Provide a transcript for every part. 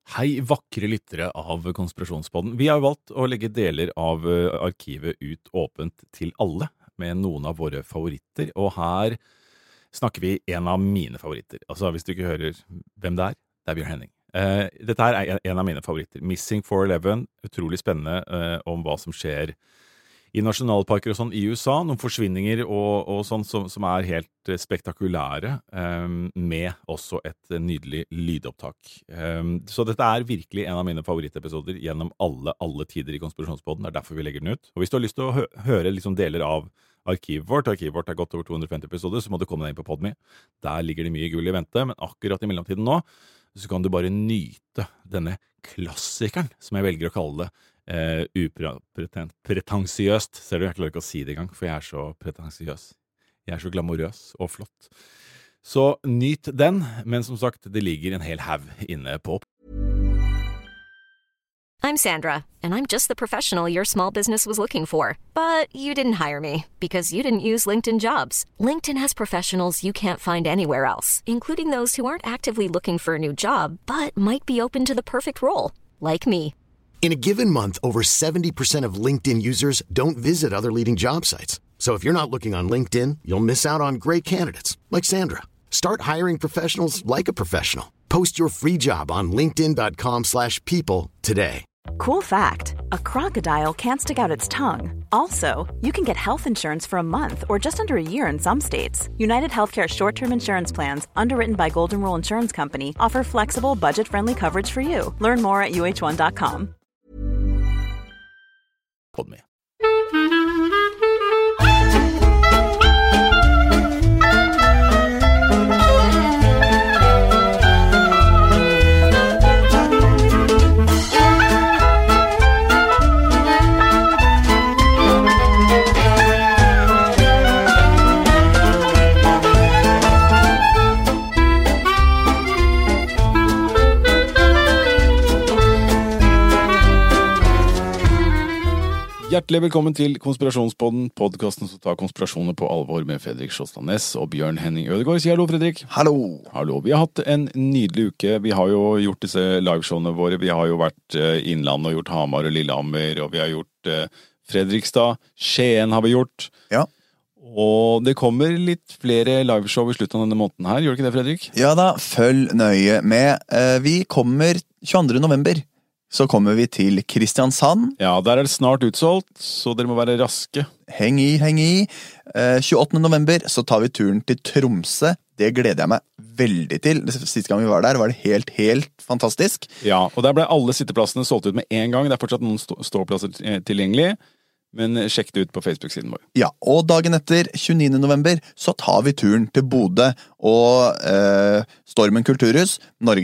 Hei, vakre lyttere av Konspirasjonspodden. Vi har valgt å legge deler av arkivet ut åpent til alle, med noen av våre favoritter, og her snakker vi en av mine favoritter. Altså, hvis du ikke hører hvem det er Bjørn Henning. Dette her er en av mine favoritter. Missing 411, utrolig spennende om hva som skjer i nasjonalparker og sånn i USA, noen forsvinninger og sånn som er helt spektakulære, med også et nydelig lydopptak. Så dette er virkelig en av mine favorittepisoder gjennom alle tider i Konspirasjonspodden. Det er derfor vi legger den ut. Og hvis du har lyst til å høre liksom deler av arkivet vårt er godt over 250 episoder, så må du komme deg inn på Podme. Der ligger det mye gull i vente, men akkurat i mellomtiden nå, så kan du bare nyte denne klassikeren, som jeg velger å kalle det, pretensiøst. Ser du, jeg klarer ikke å si det engang, for jeg er så pretensiøs. Jeg er så glamorøs og flott. Så nyt den, men som sagt, det ligger en hel haug inne på. I'm Sandra, and I'm just the professional your small business was looking for. But you didn't hire me, because you didn't use LinkedIn Jobs. LinkedIn has professionals you can't find anywhere else, including those who aren't actively looking for a new job, but might be open to the perfect role, like me. In a given month, over 70% of LinkedIn users don't visit other leading job sites. So if you're not looking on LinkedIn, you'll miss out on great candidates, like Sandra. Start hiring professionals like a professional. Post your free job on linkedin.com/people today. Cool fact, a crocodile can't stick out its tongue. Also, you can get health insurance for a month or just under a year in some states. United Healthcare short-term insurance plans, underwritten by Golden Rule Insurance Company, offer flexible, budget-friendly coverage for you. Learn more at uh1.com. Podme. Hjertelig velkommen til Konspirasjonspodden, podcasten som tar konspirasjoner på alvor med Fredrik Sjåstad Næss og Bjørn Henning Ødegaard. Si hallo, Fredrik. Hallo. Hallo. Vi har hatt en nydelig uke. Vi har jo gjort disse liveshowene våre. Vi har jo vært innland og gjort Hamar og Lillehammer, og vi har gjort Fredrikstad. Skien har vi gjort. Ja. Og det kommer litt flere liveshow i slutten av denne måneden her. Gjør det ikke det, Fredrik? Ja da, følg nøye med. Vi kommer 22. november. Så kommer vi til Kristiansand. Ja, der er det snart utsolgt, så dere må være raske. Heng i. 28. november så tar vi turen til Tromsø. Det gleder jeg meg veldig til. Siste gang vi var der var det helt fantastisk. Ja, og der ble alle sitteplassene solgt ut med en gang. Det er fortsatt noen ståplasser tilgjengelig, men sjekk det ut på Facebook-siden vår. Ja, og dagen etter, 29. november, så tar vi turen til Bodø og Stormen Kulturhus,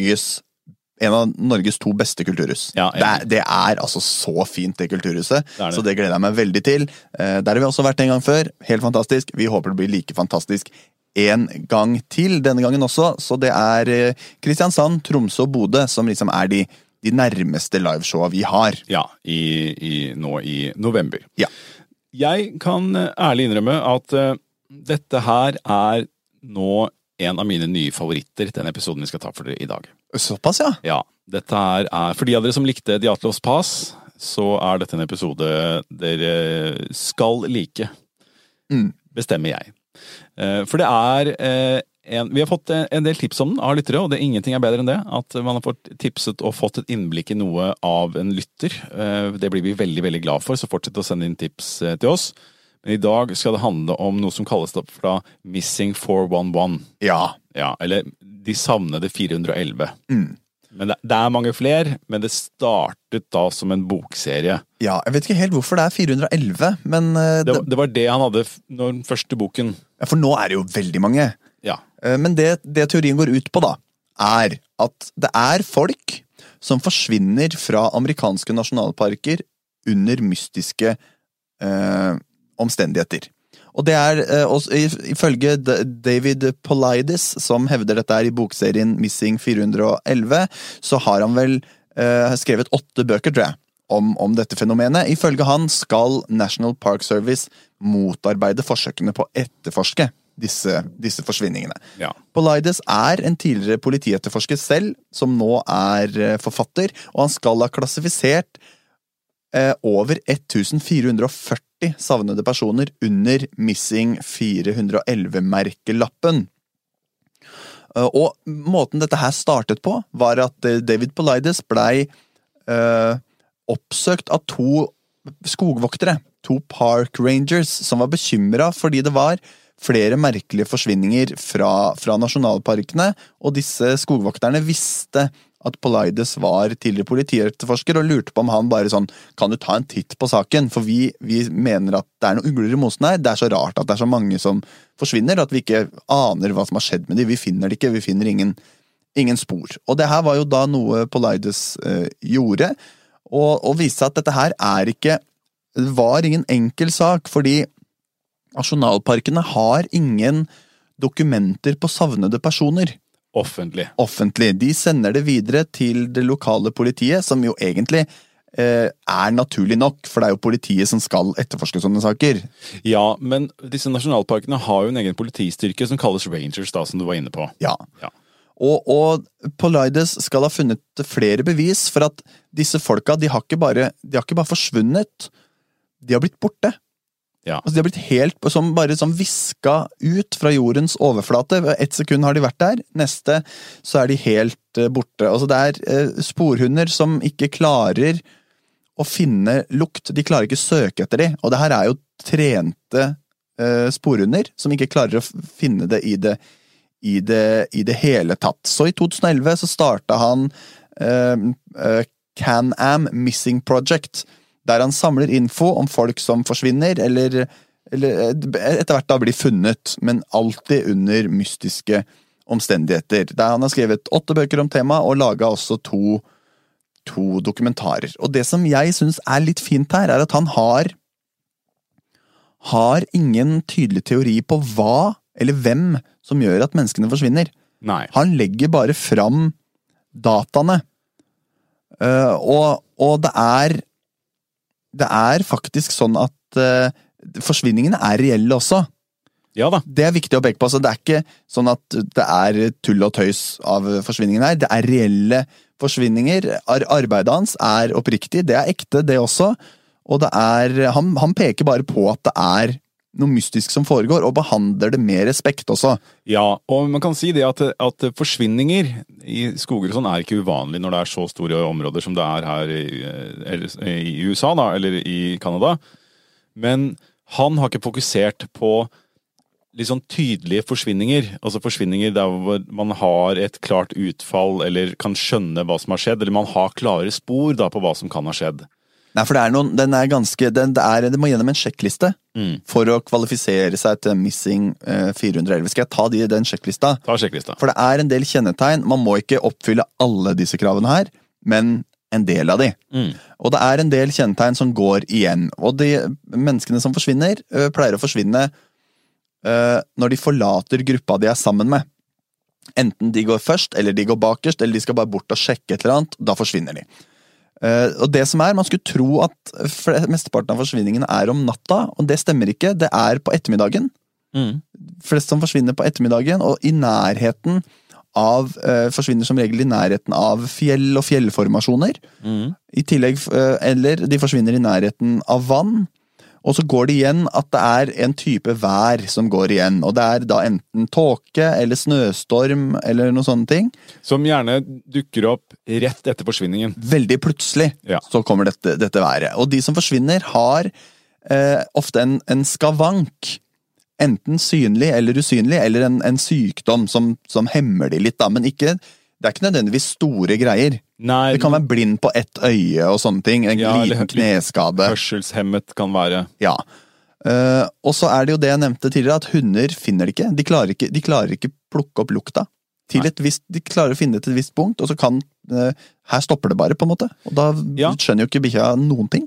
en av Norges 2 beste kulturhus. Ja, det er altså så fint, det kulturhuset. Så det gleder jeg meg veldig til. Der har vi også vært en gang før. Helt fantastisk. Vi håper det blir like fantastisk en gang til denne gangen også. Så det er Kristiansand, Tromsø og Bodø som liksom er de nærmeste liveshowa vi har. Ja, nå i november. Ja. Jeg kan ærlig innrømme at dette her er nå en av mine nye favoritter, den episoden vi skal ta for dere i dag. Såpass, ja? Ja, dette er for de av dere som likte Diatlos Pass, så er dette en episode dere skal like. Bestemmer jeg. For det er vi har fått en del tips om den av lyttere, og det ingenting er bedre enn det, at man har fått tipset og fått et innblikk i noe av en lytter. Det blir vi veldig, veldig glad for, så fortsett å sende inn tips til oss. Men i dag skal det handle om noe som kalles fra Missing 411. Ja, eller De savnede 411. Men det er mange flere, men det startet da som en bokserie. Ja, jeg vet ikke helt hvorfor det er 411, men det var det han hadde når den første boken. Ja, for nå er det jo veldig mange. Ja. Men det teorien går ut på da, er at det er folk som forsvinner fra amerikanske nasjonalparker under mystiske omstendigheter. Og det er ifølge David Paulides, som hevder dette i bokserien Missing 411, så har han vel skrevet 8 bøker, tror jeg, om dette fenomenet. Ifølge han skal National Park Service motarbeide forsøkene på å etterforske disse forsvinningene. Ja. Paulides en tidligere politietterforsker selv, som nå forfatter, og han skal ha klassifisert over 1440 savnede personer under Missing 411-merkelappen. Og måten dette her startet på, var at David Paulides ble oppsøkt av 2 skogvoktere, 2 park rangers, som var bekymret fordi det var flere merkelige forsvinninger fra nasjonalparkene, og disse skogvokterne visste at Paulides var tidligere politietterforsker og lurte på om han bare sånn, kan du ta en titt på saken, for vi mener at det noen ugler i mosen her, det så rart at det så mange som forsvinner, at vi ikke aner hva som har skjedd med dem, vi finner det ikke, vi finner ingen spor. Og det her var jo da noe Paulides gjorde, og viste at dette her var ingen enkel sak, fordi nasjonalparkene har ingen dokumenter på savnede personer. Offentlig. De sender det videre til det lokale politiet, som jo egentlig naturlig nok, for det jo politiet som skal etterforske sånne saker. Ja, men disse nasjonalparkene har jo en egen politistyrke som kalles Rangers, da, som du var inne på. Ja. Og Paulides skal ha funnet flere bevis for at disse folka, de har ikke bare forsvunnet, de har blitt borte. Ja. Altså de har blitt helt bare viska ut fra jordens overflate. 1 sekund har de vært der, neste så de helt borte. Altså det sporhunder som ikke klarer å finne lukt, de klarer ikke søke etter de, og det her jo trente sporhunder som ikke klarer å finne det i det hele tatt. Så i 2011 så startet han Can-Am Missing Project, der han samler info om folk som forsvinner, eller etter hvert da blir funnet, men alltid under mystiske omstendigheter. Der han har skrevet 8 bøker om tema, og laget også 2 dokumentarer. Og det som jeg synes litt fint her, at han har ingen tydelig teori på hva, eller hvem, som gjør at menneskene forsvinner. Nei. Han legger bare fram dataene. Og det faktisk sånn at forsvinningene reelle også. Ja da. Det viktig å peke på. Altså, det ikke sånn at det tull og tøys av forsvinningen her. Det reelle forsvinninger. Arbeidet hans oppriktig. Det ekte, det også. Og det han peker bare på at det noe mystisk som foregår, og behandler det med respekt også. Ja, og man kan si det at forsvinninger i skoger og sånn ikke uvanlig når det så store områder som det her i USA da, eller i Kanada. Men han har ikke fokusert på litt sånn tydelige forsvinninger, altså forsvinninger der hvor man har et klart utfall, eller kan skjønne hva som har skjedd, eller man har klare spor da på hva som kan ha skjedd. Nei, for det det må gjennom en sjekkliste for å kvalifisere seg til Missing 411. Skal jeg ta den sjekklista? Ta sjekklista. For det en del kjennetegn. Man må ikke oppfylle alle disse kravene her, men en del av de. Og det en del kjennetegn som går igjen. Og de menneskene som forsvinner, pleier å forsvinne når de forlater gruppa de sammen med. Enten de går først, eller de går bakerst, eller de skal bare bort og sjekke et eller annet, da forsvinner de. Og det som man skulle tro at mesteparten av forsvinningen om natta, og det stemmer ikke, det på ettermiddagen. Flest som forsvinner på ettermiddagen, og i nærheten av, forsvinner som regel i nærheten av fjell og fjellformasjoner. I tillegg, eller de forsvinner i nærheten av vann, og så går det igjen at det en type vær som går igjen, og det da enten tåke eller snøstorm eller noen sånne ting. Som gjerne dukker opp rett etter forsvinningen. Veldig plutselig så kommer dette været. Og de som forsvinner har ofte en skavank, enten synlig eller usynlig, eller en sykdom som hemmer de litt, da, men ikke, det ikke nødvendigvis store greier. Nei, det kan være blind på ett øye og sånne ting, en liten kneskade. Hørselshemmet kan være. Ja. Og så det jo det jeg nevnte tidligere, at hunder finner det ikke. De klarer ikke plukke opp lukta. De klarer å finne det til et visst punkt, og så kan her stopper det bare, på en måte. Og da skjønner jo ikke bikkja noen ting.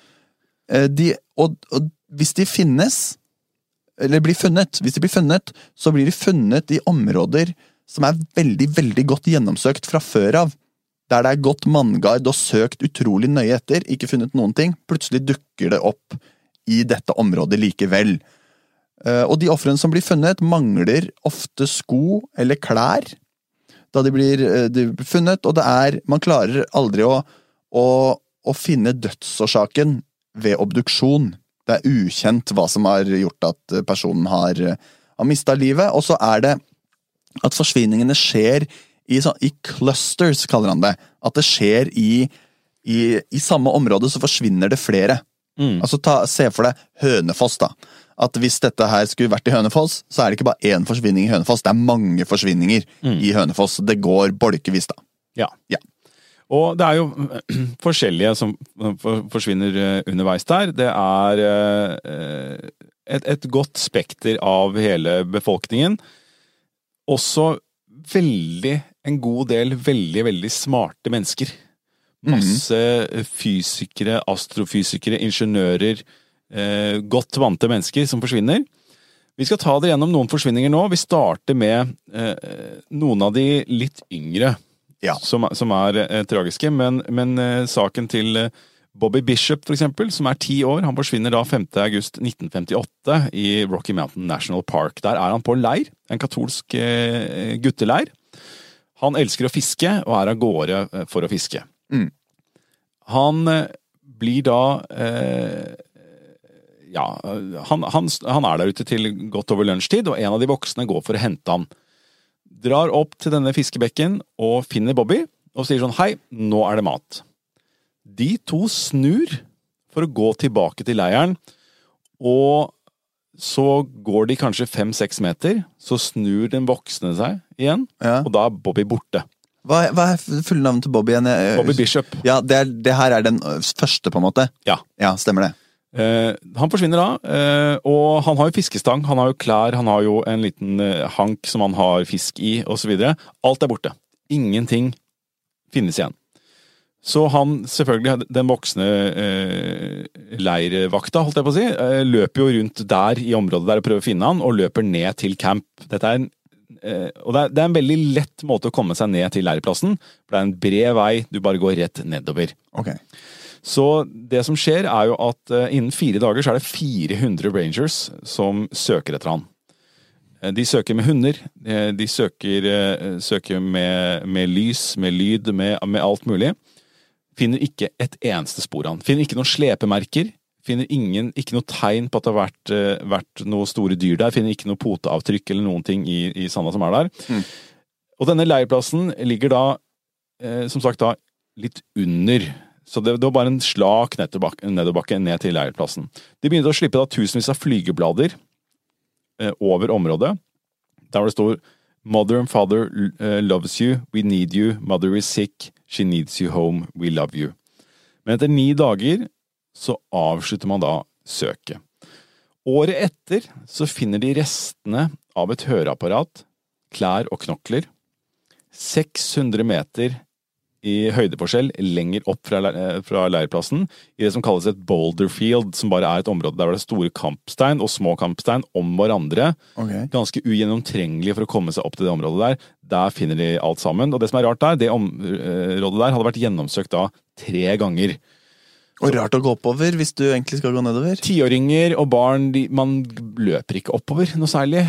Og hvis de finnes, eller blir funnet, så blir de funnet i områder som veldig, veldig godt gjennomsøkt fra før av. Der det gått manngard og søkt utrolig nøye etter, ikke funnet noen ting, plutselig dukker det opp i dette området likevel. Og de ofrene som blir funnet mangler ofte sko eller klær da de blir funnet, og man klarer aldri å finne dødsårsaken ved obduksjon. Det ukjent hva som har gjort at personen har mistet livet, og så det at forsvinningene skjer i clusters, kaller han det. At det skjer i samme område, så forsvinner det flere. Altså se for deg Hønefoss da. At hvis dette her skulle vært i Hønefoss, så det ikke bare én forsvinning i Hønefoss, det mange forsvinninger i Hønefoss. Det går bolkevis da. Ja. Og det jo forskjellige som forsvinner underveis der. Det et godt spekter av hele befolkningen. Også en god del veldig smarte mennesker. Masse fysikere, astrofysikere, ingeniører, godt vante mennesker som forsvinner. Vi skal ta det gjennom noen forsvinninger nå. Vi starter med noen av de litt yngre, som tragiske, men saken til Bobby Bishop for eksempel, som 10 år, han forsvinner da 5. august 1958 i Rocky Mountain National Park. Der han på leir, en katolsk gutteleir. Han elsker å fiske, og av gårde for å fiske. Han blir da han der ute til godt over lunsjtid, og en av de voksne går for å hente ham. Drar opp til denne fiskebekken og finner Bobby, og sier sånn, hei, nå det mat. De to snur for å gå tilbake til leiren, og så går de kanskje 5-6 meter, så snur den voksne seg igjen, og da Bobby borte. Hva fulle navnet til Bobby igjen? Bobby Bishop. Ja, det her den første på en måte. Ja, stemmer det. Han forsvinner da, og han har jo fiskestang, han har jo klær, han har jo en liten hank som han har fisk i, og så videre. Alt borte. Ingenting finnes igjen. Så han, selvfølgelig, den voksne leirvakta, holdt jeg på å si, løper jo rundt der i området der og prøver å finne han, og løper ned til camp. Dette og det en veldig lett måte å komme seg ned til leirplassen, for det en bred vei, du bare går rett nedover. Ok. Så det som skjer jo at innen 4 dager så det 400 rangers som søker etter han. De søker med hunder, de søker med lys, med lyd, med alt mulig. Finner ikke et eneste spor av han. Finner ikke noen slepemerker, finner ikke noe tegn på at det har vært noen store dyr der, finner ikke noe poteavtrykk eller noen ting i sanda som der. Og denne leirplassen ligger da, som sagt da, litt under. Så det var bare en slak nedoverbakke ned til leirplassen. De begynte å slippe da tusenvis av flygeblader over området, der det står Mother and father loves you, we need you, mother is sick, she needs you home, we love you. Men etter 9 dager så avslutter man da søket. Året etter så finner de restene av et høreapparat, klær og knokler, 600 meter i høydeforskjell lenger opp fra leirplassen, i det som kalles et boulder field, som bare et område der det store kampstein og små kampstein om hverandre. Okay. Ganske ugjennomtrengelig for å komme seg opp til det området der. Der finner de alt sammen. Og det som rart der, det området der hadde vært gjennomsøkt da 3 ganger. Og rart å gå oppover hvis du egentlig skal gå nedover. 10-åringer og barn, man løper ikke oppover noe særlig.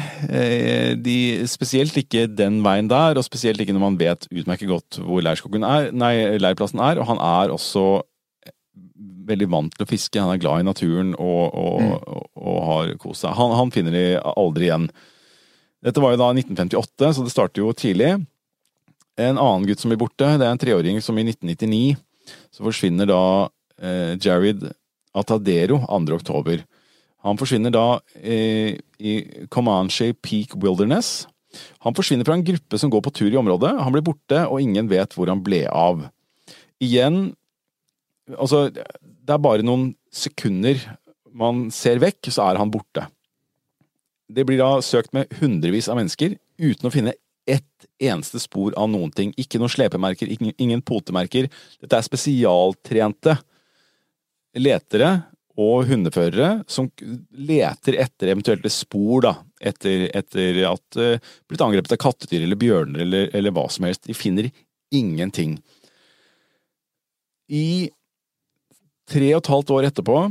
Spesielt ikke den veien der, og spesielt ikke når man vet utmerket godt hvor leirplassen og han også veldig vant til å fiske, han glad i naturen og har kost seg. Han finner de aldri igjen. Dette var jo da 1958, så det starter jo tidlig. En annen gutt som blir borte, det en 3-åring som i 1999, så forsvinner da Jared Atadero 2. oktober. Han forsvinner da i Comanche Peak Wilderness. Han forsvinner fra en gruppe som går på tur i området. Han blir borte, og ingen vet hvor han ble av. Igjen, altså, det bare noen sekunder man ser vekk, så han borte. Det blir da søkt med hundrevis av mennesker, uten å finne ett eneste spor av noen ting. Ikke noen slepemerker, ingen potemerker. Dette spesialtrente letere og hundeførere som leter etter eventuelle spor da, etter at blitt angrepet av kattedyr eller bjørner eller hva som helst. De finner ingenting. I 3,5 år etterpå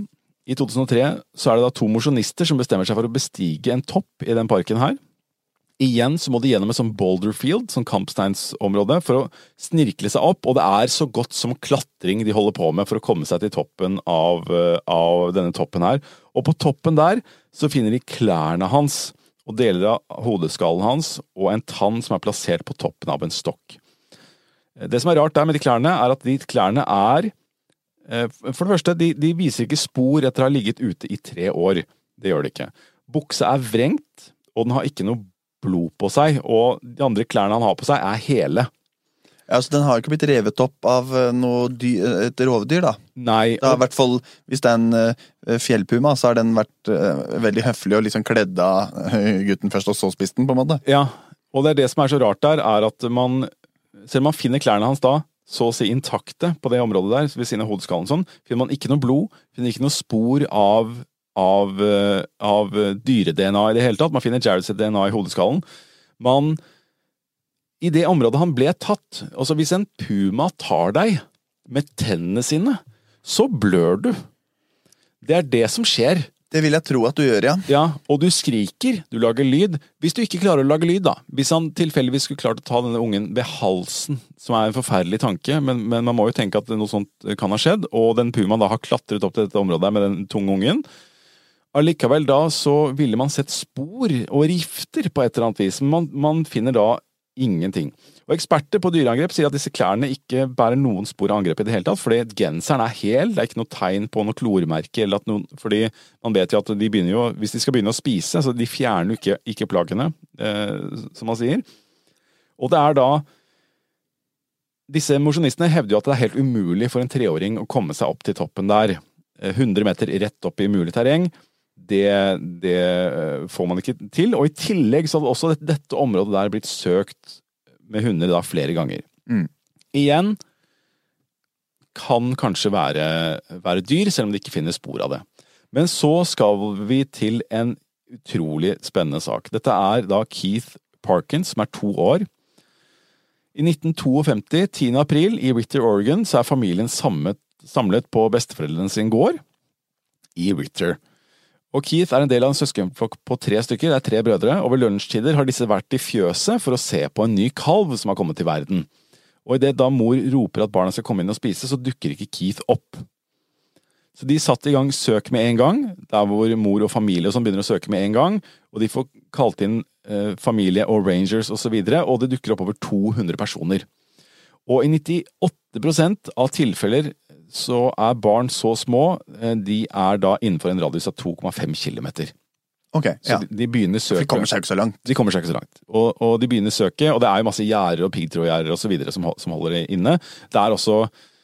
I 2003 så det da 2 mosjonister som bestemmer seg for å bestige en topp i den parken her. Igjen så må de gjennom et sånn boulder field, sånn kampsteinsområde, for å snirkle seg opp, og det så godt som klatring de holder på med for å komme seg til toppen av denne toppen her. Og på toppen der så finner de klærne hans, og deler av hodeskallen hans, og en tann som plassert på toppen av en stokk. Det som rart der med de klærne, at de klærne for det første, de viser ikke spor etter å ha ligget ute i 3 år. Det gjør de ikke. Buksa vrengt, og den har ikke noe blod på seg, og de andre klærne han har på seg hele. Ja, så den har ikke blitt revet opp av et rovdyr, da? Nei. I hvert fall, hvis det en fjellpuma, så har den vært veldig høflig og liksom kledd av gutten først, og så spist den, på en måte. Ja, og det som så rart der, at man, selv om man finner klærne hans da, så å si intakte på det området der, ved siden av hodeskallen sånn, finner man ikke noe blod, finner ikke noe spor av dyre-DNA i det hele tatt. Man finner Jareds DNA i hodeskallen. I det området han ble tatt, altså hvis en puma tar deg med tennene sine, så blør du. Det det som skjer. Det vil jeg tro at du gjør, ja. Ja, og du skriker, du lager lyd. Hvis du ikke klarer å lage lyd da, hvis han tilfeldigvis skulle klart å ta denne ungen ved halsen, som en forferdelig tanke, men man må jo tenke at noe sånt kan ha skjedd, og den pumaen da har klatret opp til dette området med den tunge ungen, allikevel da så ville man sett spor og rifter på et eller annet vis, men man finner da ingenting. Og eksperter på dyreangrep sier at disse klærne ikke bærer noen spor av angrep i det hele tatt, fordi genseren hel, det ikke noe tegn på noe klormerke, eller fordi man vet jo at de begynner jo, hvis de skal begynne å spise, så de fjerner jo ikke plaggene, som man sier. Og det da, disse mosjonistene hevder jo at det helt umulig for en 3-åring å komme seg opp til toppen der. 100 meter rett opp i mulig terreng, det får man ikke til, og i tillegg så hadde også dette området der blitt søkt med hunder da flere ganger. Igjen kan kanskje være dyr, selv om det ikke finnes spor av det. Men så skal vi til en utrolig spennende sak. Dette da Keith Parkins, som 2 år. I 1952, 10. april, i Ritter, Oregon, så familien samlet på besteforeldrene sin gård i Ritter. Og Keith en del av en søskenflokk på 3 stykker, det 3 brødre, og ved lunsjtider har disse vært i fjøset for å se på en ny kalv som har kommet til verden. Og i det da mor roper at barna skal komme inn og spise, så dukker ikke Keith opp. Så de satt i gang søk med en gang, der hvor mor og familie og sånn begynner å søke med en gang, og de får kalt inn familie og rangers og så videre, og det dukker opp over 200 personer. Og i 98% av tilfeller så barn så små, de da innenfor en radius av 2,5 kilometer. Ok, ja. Så de begynner søke. De kommer seg ikke så langt. De kommer seg ikke så langt. Og de begynner søke, og det jo masse gjerder og piggtrådgjerder og så videre som holder det inne. Det også,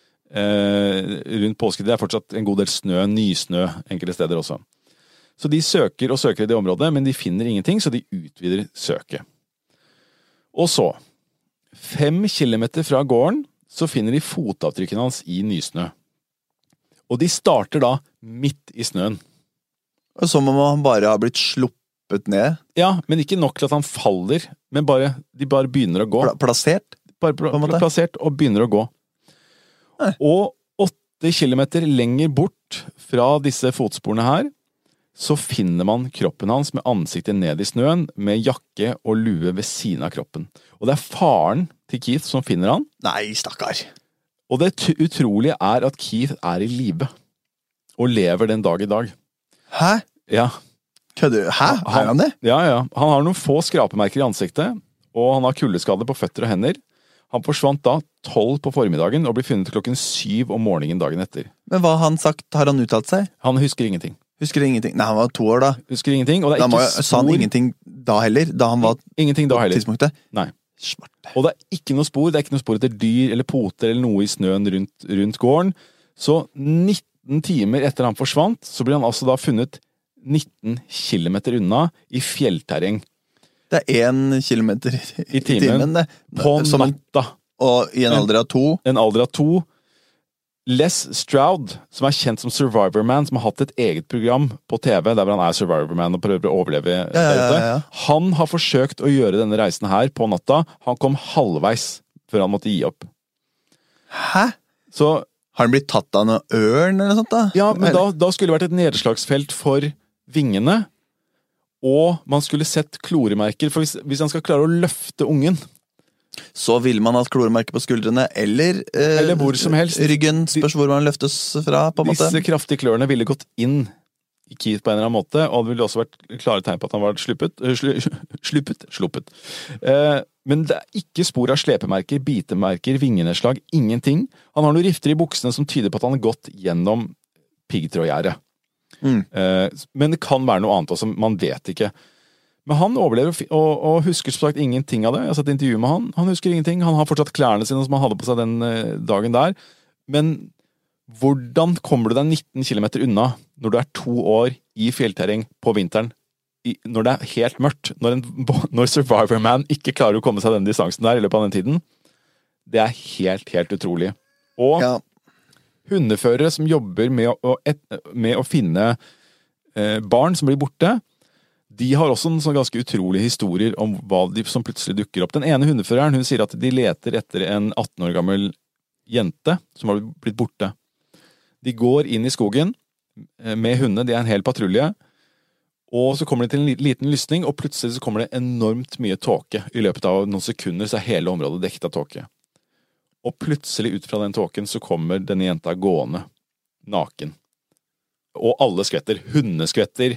rundt påske, det fortsatt en god del snø, nysnø, enkelte steder også. Så de søker og søker i det området, men de finner ingenting, så de utvider søket. Og så, 5 kilometer fra gården, så finner de fotavtrykkene hans i nysnø. Og de starter da midt i snøen. Som om han bare har blitt sluppet ned? Ja, men ikke nok til at han faller, men de bare begynner å gå. Plassert? Bare plassert og begynner å gå. Og 8 kilometer lenger bort fra disse fotsporene her, så finner man kroppen hans med ansiktet ned i snøen, med jakke og lue ved siden av kroppen. Og det faren til Keith som finner han. Nei, stakkar. Og det utrolige at Keith i live, og lever den dag i dag. Hæ? Ja. Kødder du? Hæ? Han det? Ja. Han har noen få skrapemerker i ansiktet, og han har kuldeskade på føtter og hender. Han forsvant da 12 på formiddagen, og ble funnet klokken 7 om morgenen dagen etter. Men hva har han sagt? Har han uttalt seg? Han husker ingenting. Husker ingenting? Nei, han var 2 år da. Husker ingenting, og det ikke spor. Sa han ingenting da heller? Da han var ingenting da heller. Tidspunktet? Nei. Svarte. Og det ikke noe spor, det ikke noe spor etter dyr eller poter eller noe i snøen rundt gården. Så 19 timer etter han forsvant, så ble han altså da funnet 19 kilometer unna i fjellterreng. Det 1 kilometer i timen det. På natta. Og i en alder av 2? En alder av 2. Les Stroud, som kjent som Survivor Man, som har hatt et eget program på TV, der han Survivor Man og prøver å overleve der ute. Ja. Han har forsøkt å gjøre denne reisen her på natta. Han kom halvveis før han måtte gi opp. Hæ? Så Har den blitt tatt av noe ørn eller noe sånt da? Ja, men da skulle det vært et nedslagsfelt for vingene, og man skulle sett kloremerker, for hvis han skal klare å løfte ungen, så vil man ha et kloremerke på skuldrene, eller hvor som helst. Ryggen spørs hvor man løftes fra, på en måte. Disse kraftige klørene ville gått inn i Keith på en eller annen måte, og det ville også vært klare tegn på at han var sluppet. Men det er ikke spor av slepemerker, bitemerker, vingenedslag, ingenting. Han har noen rifter i buksene som tyder på at han har gått gjennom piggtrådgjerdet. Men det kan være noe annet også, man vet ikke. Men han overlever og husker som sagt ingenting av det. Jeg har sett intervju med han. Han husker ingenting. Han har fortsatt klærne sine som han hadde på seg den dagen der. Men hvordan kommer du deg 19 kilometer unna når du er 2 år i fjellterreng på vinteren, når det er helt mørkt, når Survivor Man ikke klarer å komme seg den distansen der i løpet av den tiden? Det er helt utrolig. Og hundeførere som jobber med å finne barn som blir borte, de har også en sånn ganske utrolig historier om hva de som plutselig dukker opp. Den ene hundeføreren, hun sier at de leter etter en 18 år gammel jente som har blitt borte. De går inn i skogen med hundene, de er en hel patrulje, og så kommer de til en liten lysning, og plutselig så kommer det enormt mye tåke. I løpet av noen sekunder så er hele området dekket av tåke. Og plutselig ut fra den tåken så kommer denne jenta gående, naken. Og alle skvetter, hundeskvetter,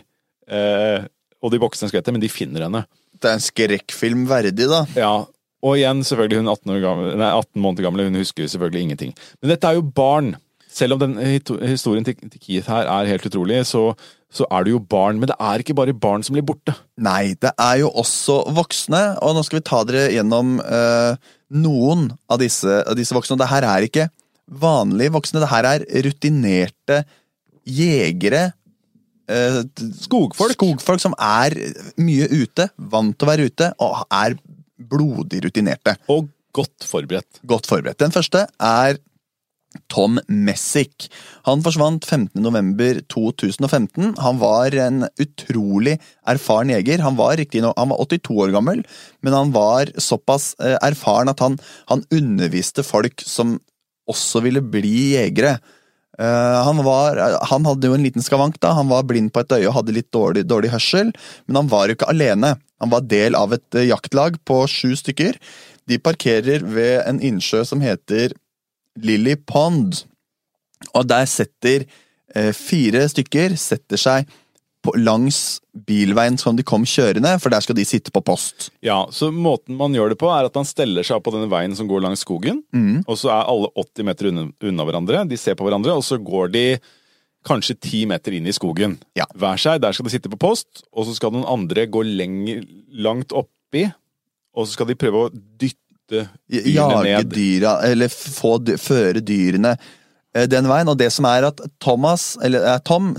og de voksne skvetter, men de finner henne. Det er en skrekkfilm verdig da. Ja, og igjen selvfølgelig hun 18 måneder gamle, hun husker selvfølgelig ingenting. Men dette er jo barn. Selv om den historien til Keith her er helt utrolig, så er det jo barn. Men det er ikke bare barn som blir borte. Nei, det er jo også voksne, og nå skal vi ta dere gjennom noen av disse voksne. Det her er ikke vanlige voksne, det her er rutinerte jegere, skogfolk som er mye ute, vant til å være ute, og er blodig rutinerte. Og godt forberedt. Den første er Tom Messick. Han forsvant 15. november 2015. Han var en utrolig erfaren jeger. Han var 82 år gammel, men han var såpass erfaren at han underviste folk som også ville bli jegere. Han hadde jo en liten skavank da. Han var blind på et øye og hadde litt dårlig hørsel, men han var jo ikke alene. Han var del av et jaktlag på 7 stykker. De parkerer ved en innsjø som heter Lily Pond, og der setter 4 stykker seg langs bilveien som de kom kjørende, for der skal de sitte på post. Ja, så måten man gjør det på er at man steller seg på denne veien som går langs skogen, og så er alle 80 meter unna hverandre, de ser på hverandre, og så går de kanskje 10 meter inn i skogen. Ja. Hver seg, der skal de sitte på post, og så skal noen andre gå langt oppi, og så skal de prøve å dytte jage dyra, eller føre dyrene den veien, og det som er at Tom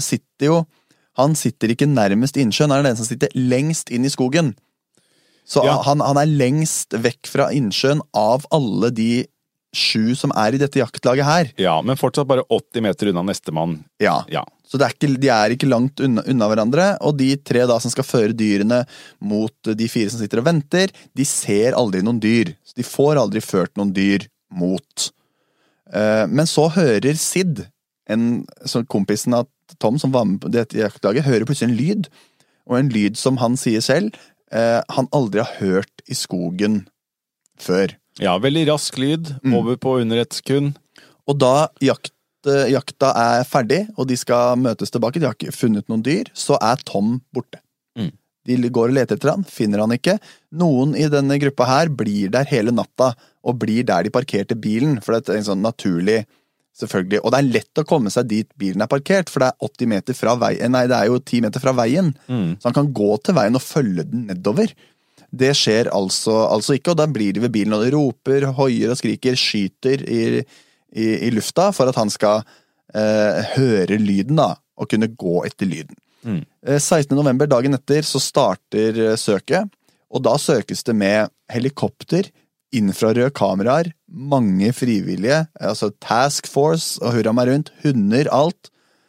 sitter ikke nærmest innsjøen, han er den som sitter lengst inn i skogen. Så han er lengst vekk fra innsjøen av alle de 7 som er i dette jaktlaget her. Ja, men fortsatt bare 80 meter unna nestemann. Ja. Så de er ikke langt unna hverandre, og de 3 da som skal føre dyrene mot de 4 som sitter og venter, de ser aldri noen dyr. Så de får aldri ført noen dyr mot. Men så hører Sid, kompisen av Tom som var med på dette jaktlaget, hører plutselig en lyd, og en lyd som han sier selv, han aldri har hørt i skogen før. Ja, veldig rask lyd, over på under et sekund. Og da jakta er ferdig, og de skal møtes tilbake, de har ikke funnet noen dyr, så er Tom borte. De går og leter etter han, finner han ikke. Noen i denne gruppa her blir der hele natta, og blir der de parkerte bilen, for det er en sånn naturlig, selvfølgelig. Og det er lett å komme seg dit bilen er parkert, for det er 80 meter fra veien, nei, det er jo 10 meter fra veien, så han kan gå til veien og følge den nedover. Det skjer altså ikke, og da blir de ved bilen, og de roper, hoier og skriker, skyter i lufta for at han skal høre lyden da, og kunne gå etter lyden. 16. november, dagen etter, så starter søket, og da søkes det med helikopter, infrarøde kameraer, mange frivillige, altså task force, og hurra meg rundt, hunder, alt.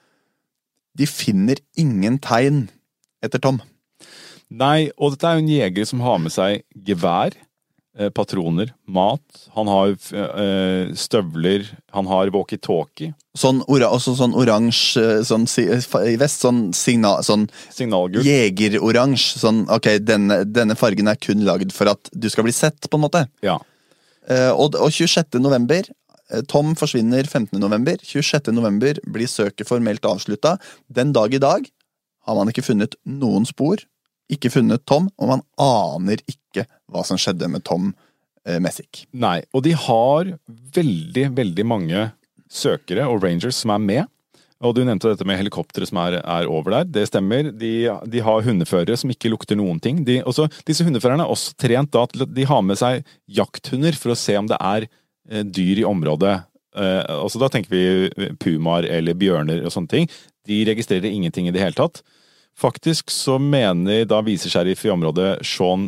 De finner ingen tegn etter Tom. Nei, og dette er jo en jeger som har med seg gevær, patroner, mat, han har støvler, han har walkie-talkie. Også sånn oransje, i vest, sånn signalgul. Jegeroransje, ok, denne fargen er kun laget for at du skal bli sett, på en måte. Ja. Og 26. november, Tom forsvinner 15. november, 26. november blir søket formelt avsluttet. Den dag i dag har man ikke funnet noen spor, ikke funnet Tom, og man aner ikke hva som skjedde med Tom Messick. Nei, og de har veldig, veldig mange søkere og rangers som med. Og du nevnte dette med helikoptere som er over der. Det stemmer. De har hundeførere som ikke lukter noen ting. Disse hundeførerne er også trent da til at de har med seg jakthunder for å se om det er dyr i området. Da tenker vi pumaer eller bjørner og sånne ting. De registrerer ingenting i det hele tatt. Faktisk så mener da visersheriff i området Sean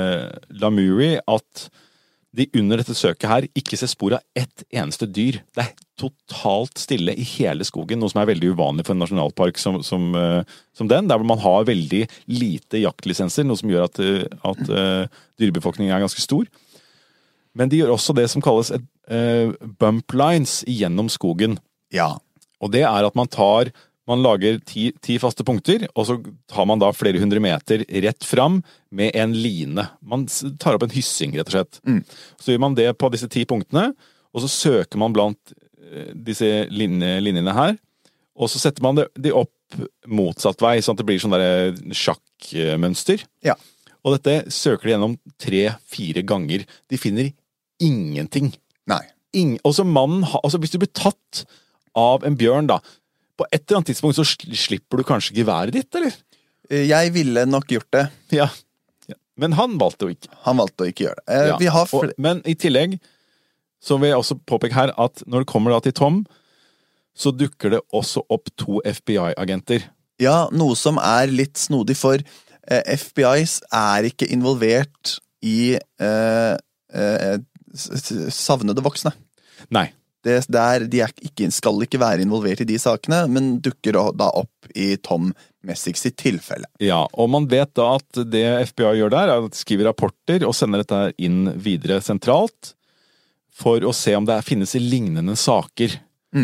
Lamoury at de under dette søket her ikke ser spor av ett eneste dyr. Det er totalt stille i hele skogen, noe som er veldig uvanlig for en nasjonalpark som den, der hvor man har veldig lite jaktlisenser, noe som gjør at dyrebefolkningen er ganske stor. Men de gjør også det som kalles bump lines gjennom skogen. Ja. Og det er at man lager 10 faste punkter, og så tar man da flere hundre meter rett fram med en line. Man tar opp en hyssing, rett og slett. Så gjør man det på disse 10 punktene, og så søker man blant disse linjene her, og så setter man de opp motsatt vei, sånn at det blir sånn der sjakkmønster. Ja. Og dette søker de gjennom 3-4 ganger. De finner ingenting. Nei. Og så hvis du blir tatt av en bjørn da, på et eller annet tidspunkt så slipper du kanskje geværet ditt, eller? Jeg ville nok gjort det. Ja. Men han valgte å ikke. Han valgte å ikke gjøre det. Men i tillegg, så vil jeg også påpeke her at når det kommer da til Tom, så dukker det også opp 2 FBI-agenter. Ja, noe som er litt snodig, for FBIs er ikke involvert i savnede voksne. Nei. De skal ikke være involvert i de sakene, men dukker da opp i Tom Messick sitt tilfelle. Ja, og man vet da at det FBI gjør der, er at de skriver rapporter og sender dette inn videre sentralt, for å se om det finnes lignende saker.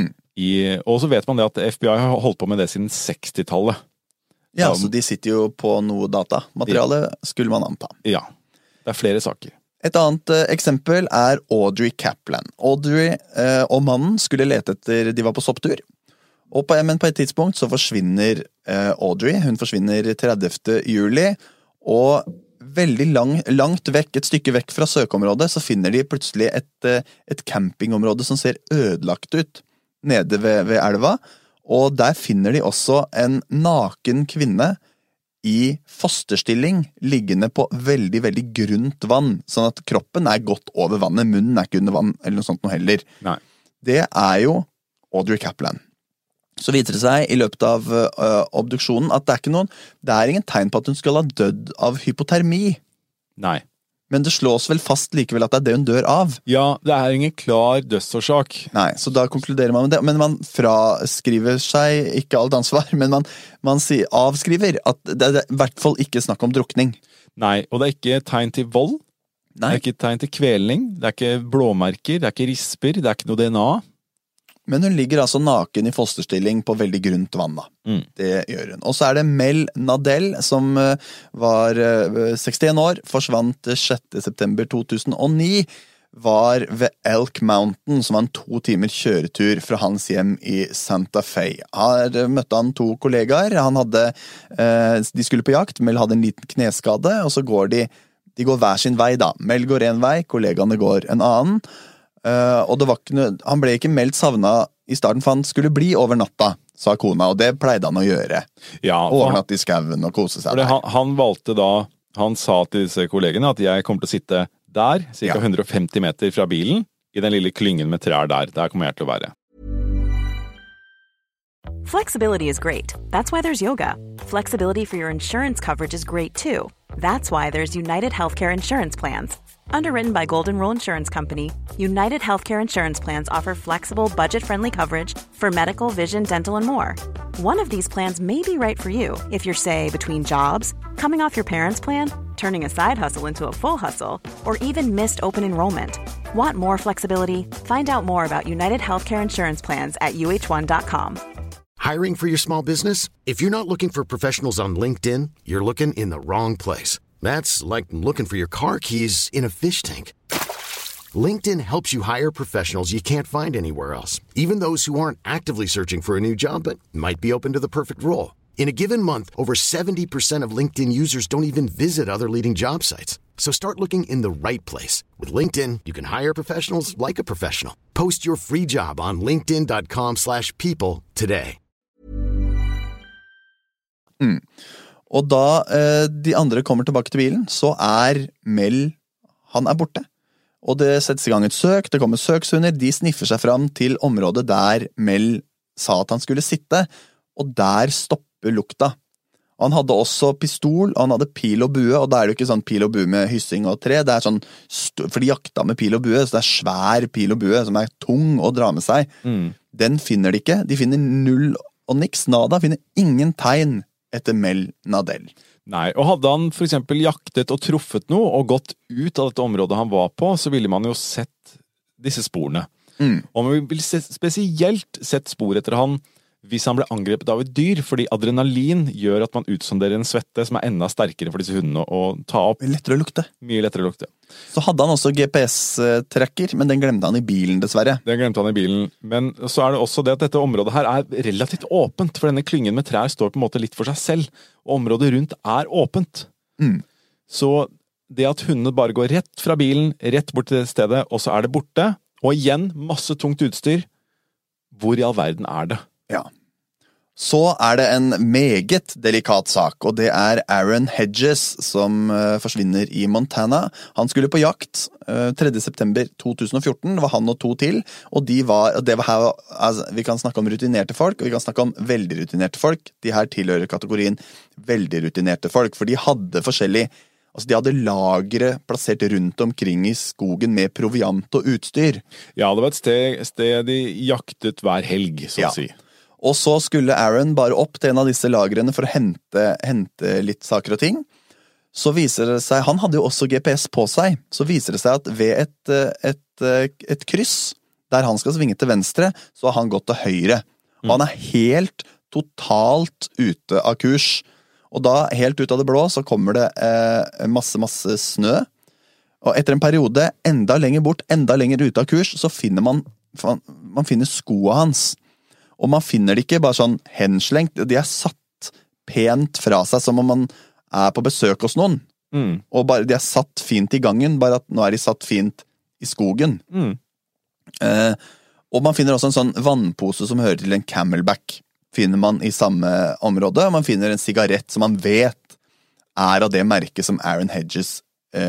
Og så vet man det at FBI har holdt på med det siden 60-tallet. Ja, så de sitter jo på noe datamateriale, skulle man anta. Ja, det er flere saker. Et annet eksempel er Audrey Kaplan. Audrey og mannen skulle lete etter, de var på sopptur. Men på et tidspunkt så forsvinner Audrey, hun forsvinner 30. juli, og veldig langt vekk, et stykke vekk fra søkeområdet, så finner de plutselig et campingområde som ser ødelagt ut, nede ved elva, og der finner de også en naken kvinne i fosterstilling, liggende på veldig, veldig grunt vann, sånn at kroppen er godt over vannet, munnen er ikke under vann, eller noe sånt noe heller. Nei. Det er jo Audrey Kaplan. Så viser det seg i løpet av obduksjonen at det er ingen tegn på at hun skal ha dødd av hypotermi. Nei. Men det slås vel fast likevel at det er det hun dør av. Ja, det er ingen klar dødsårsak. Nei, så da konkluderer man med det. Men man fraskriver seg ikke alt ansvar, men man avskriver at det er i hvert fall ikke snakk om drukning. Nei, og det er ikke tegn til vold. Nei. Det er ikke tegn til kvelning. Det er ikke blåmerker, det er ikke risper, det er ikke noe DNA. Men hun ligger altså naken i fosterstilling på veldig grunt vann da. Det gjør hun. Og så er det Mel Nadell, som var 61 år, forsvant 6. september 2009, var ved Elk Mountain, som var en 2 timer kjøretur fra hans hjem i Santa Fe. Her møtte han 2 kollegaer, de skulle på jakt, Mel hadde en liten kneskade, og så går de går hver sin vei da. Mel går en vei, kollegaene går en annen, og han ble ikke meldt savnet i starten, for han skulle bli over natta, sa kona, og det pleide han å gjøre. Ja, overnatt i skauen og kose seg der. Han valgte da, han sa til disse kollegene at jeg kommer til å sitte der, cirka 150 meter fra bilen, i den lille klyngen med trær der kommer jeg til å være. Flexibility is great. That's why there's yoga. Flexibility for your insurance coverage is great too. That's why there's United Healthcare Insurance Plans. Underwritten by Golden Rule Insurance Company, United Healthcare Insurance Plans offer flexible, budget-friendly coverage for medical, vision, dental, and more. One of these plans may be right for you if you're, say, between jobs, coming off your parents' plan, turning a side hustle into a full hustle, or even missed open enrollment. Want more flexibility? Find out more about United Healthcare Insurance Plans at uh1.com. Hiring for your small business? If you're not looking for professionals on LinkedIn, you're looking in the wrong place. That's like looking for your car keys in a fish tank. LinkedIn helps you hire professionals you can't find anywhere else, even those who aren't actively searching for a new job but might be open to the perfect role. In a given month, over 70% of LinkedIn users don't even visit other leading job sites. So start looking in the right place. With LinkedIn, you can hire professionals like a professional. Post your free job on linkedin.com/people today. Og da de andre kommer tilbake til bilen, så Mel, han borte. Og det settes i gang et søk, det kommer søkshunder, de sniffer seg fram til området der Mel sa at han skulle sitte, og der stopper lukta. Han hadde også pistol, og han hadde pil og bue, og da det jo ikke sånn pil og bue med hyssing og tre, det sånn, for de jakta med pil og bue, så det svær pil og bue som tung å dra med seg. Den finner de ikke, de finner null og niks, nada, finner ingen tegn etter Mel Nadell. Nei, og hadde han for eksempel jaktet og truffet noe og gått ut av dette området han var på, så ville man jo sett disse sporene. Og man ville spesielt sett spor etter han hvis han ble angrepet av et dyr, fordi adrenalin gjør at man utsonderer en svette som enda sterkere for disse hundene å ta opp. Mye lettere å lukte. Så hadde han også GPS-trekker, men den glemte han i bilen dessverre. Den glemte han i bilen, men så det også det at dette området her relativt åpent, for denne klyngen med trær står på en måte litt for seg selv, og området rundt åpent. Så det at hundene bare går rett fra bilen, rett bort til det stedet, og så det borte, og igjen masse tungt utstyr, hvor i all verden det? Ja. Så det en meget delikat sak, og det Aaron Hedges som forsvinner i Montana. Han skulle på jakt 3. september 2014, det var han og 2 til, og det var her, altså, vi kan snakke om rutinerte folk, og vi kan snakke om veldig rutinerte folk. De her tilhører kategorien veldig rutinerte folk, for de hadde forskjellig, altså de hadde lagre plassert rundt omkring i skogen med proviant og utstyr. Ja, det var et sted de jaktet hver helg, så å si. Og så skulle Aaron bare opp til en av disse lagrene for å hente litt saker og ting. Så viser det seg, han hadde jo også GPS på seg, så viser det seg at ved et kryss, der han skal svinge til venstre, så har han gått til høyre. Og han helt totalt ute av kurs. Og da, helt ut av det blå, så kommer det masse snø. Og etter en periode, enda lenger bort, enda lenger ute av kurs, så finner man finner skoene hans. Og man finner det ikke bare sånn henslengt, de satt pent fra seg, som om man på besøk hos noen. Og bare, de satt fint i gangen, bare at nå de satt fint i skogen. Og man finner også en sånn vannpose som hører til en Camelback, finner man i samme område, og man finner en sigarett som man vet av det merket som Aaron Hedges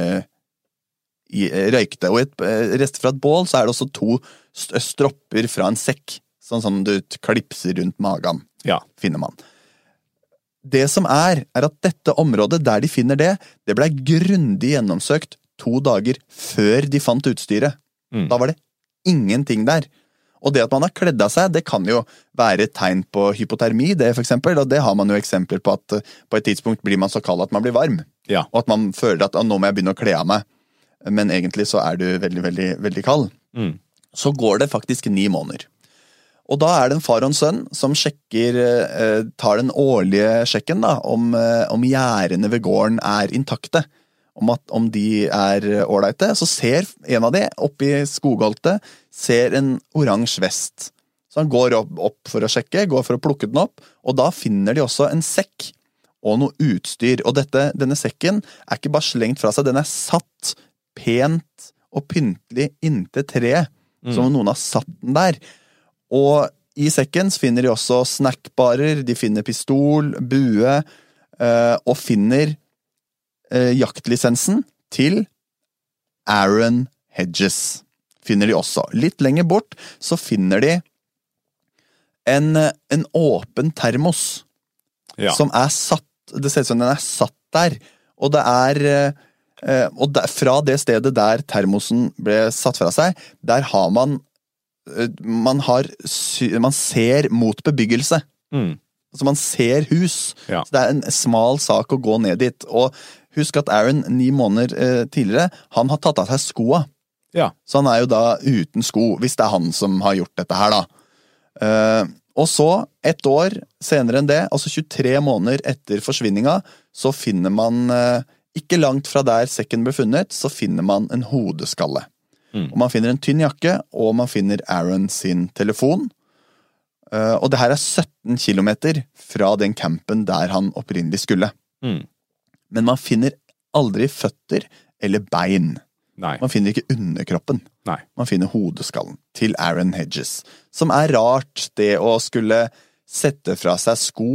røykte. Og rester fra et bål, så det også 2 stropper fra en sekk, sånn du klipser rundt magen, finner man. Det som at dette området der de finner det ble grundig gjennomsøkt 2 dager før de fant utstyret. Da var det ingenting der. Og det at man har kledd av seg, det kan jo være et tegn på hypotermi, det for eksempel, og det har man jo eksempler på at på et tidspunkt blir man så kald at man blir varm. Og at man føler at nå må jeg begynne å kle av meg. Men egentlig så du veldig, veldig, veldig kald. Så går det faktisk 9 måneder. Og da det en far og en sønn som tar den årlige sjekken da, om gjerdene ved gården intakte, om de ålreite. Så ser en av de oppe i skogholtet, ser en oransje vest. Så han går opp for å sjekke, går for å plukke den opp, og da finner de også en sekk og noe utstyr. Og denne sekken ikke bare slengt fra seg, den satt pent og pyntelig inntil treet, som noen har satt den der. Og i sekken finner de også snackbarer, de finner pistol, bue, og finner jaktlisensen til Aaron Hedges. Finner de også. Litt lenger bort så finner de en åpen termos, som satt, det ser ut som den satt der, og og fra det stedet der termosen ble satt fra seg, der har man ser mot bebyggelse. Så man ser hus. Så det en smal sak å gå ned dit. Og husk at Aaron 9 måneder tidligere, han har tatt av seg skoa. Ja. Så han jo da uten sko, hvis det han som har gjort dette her da. Og så, 1 år senere enn det, altså 23 måneder etter forsvinninga, så finner man, ikke langt fra der sekken ble funnet, så finner man en hodeskalle. Og man finner en tynn jakke, og man finner Aaron sin telefon. Og det her 17 kilometer fra den campen der han opprinnelig skulle. Men man finner aldri føtter eller bein. Nei. Man finner ikke underkroppen. Nei. Man finner hodeskallen til Aaron Hedges. Som rart, det å skulle sette fra seg sko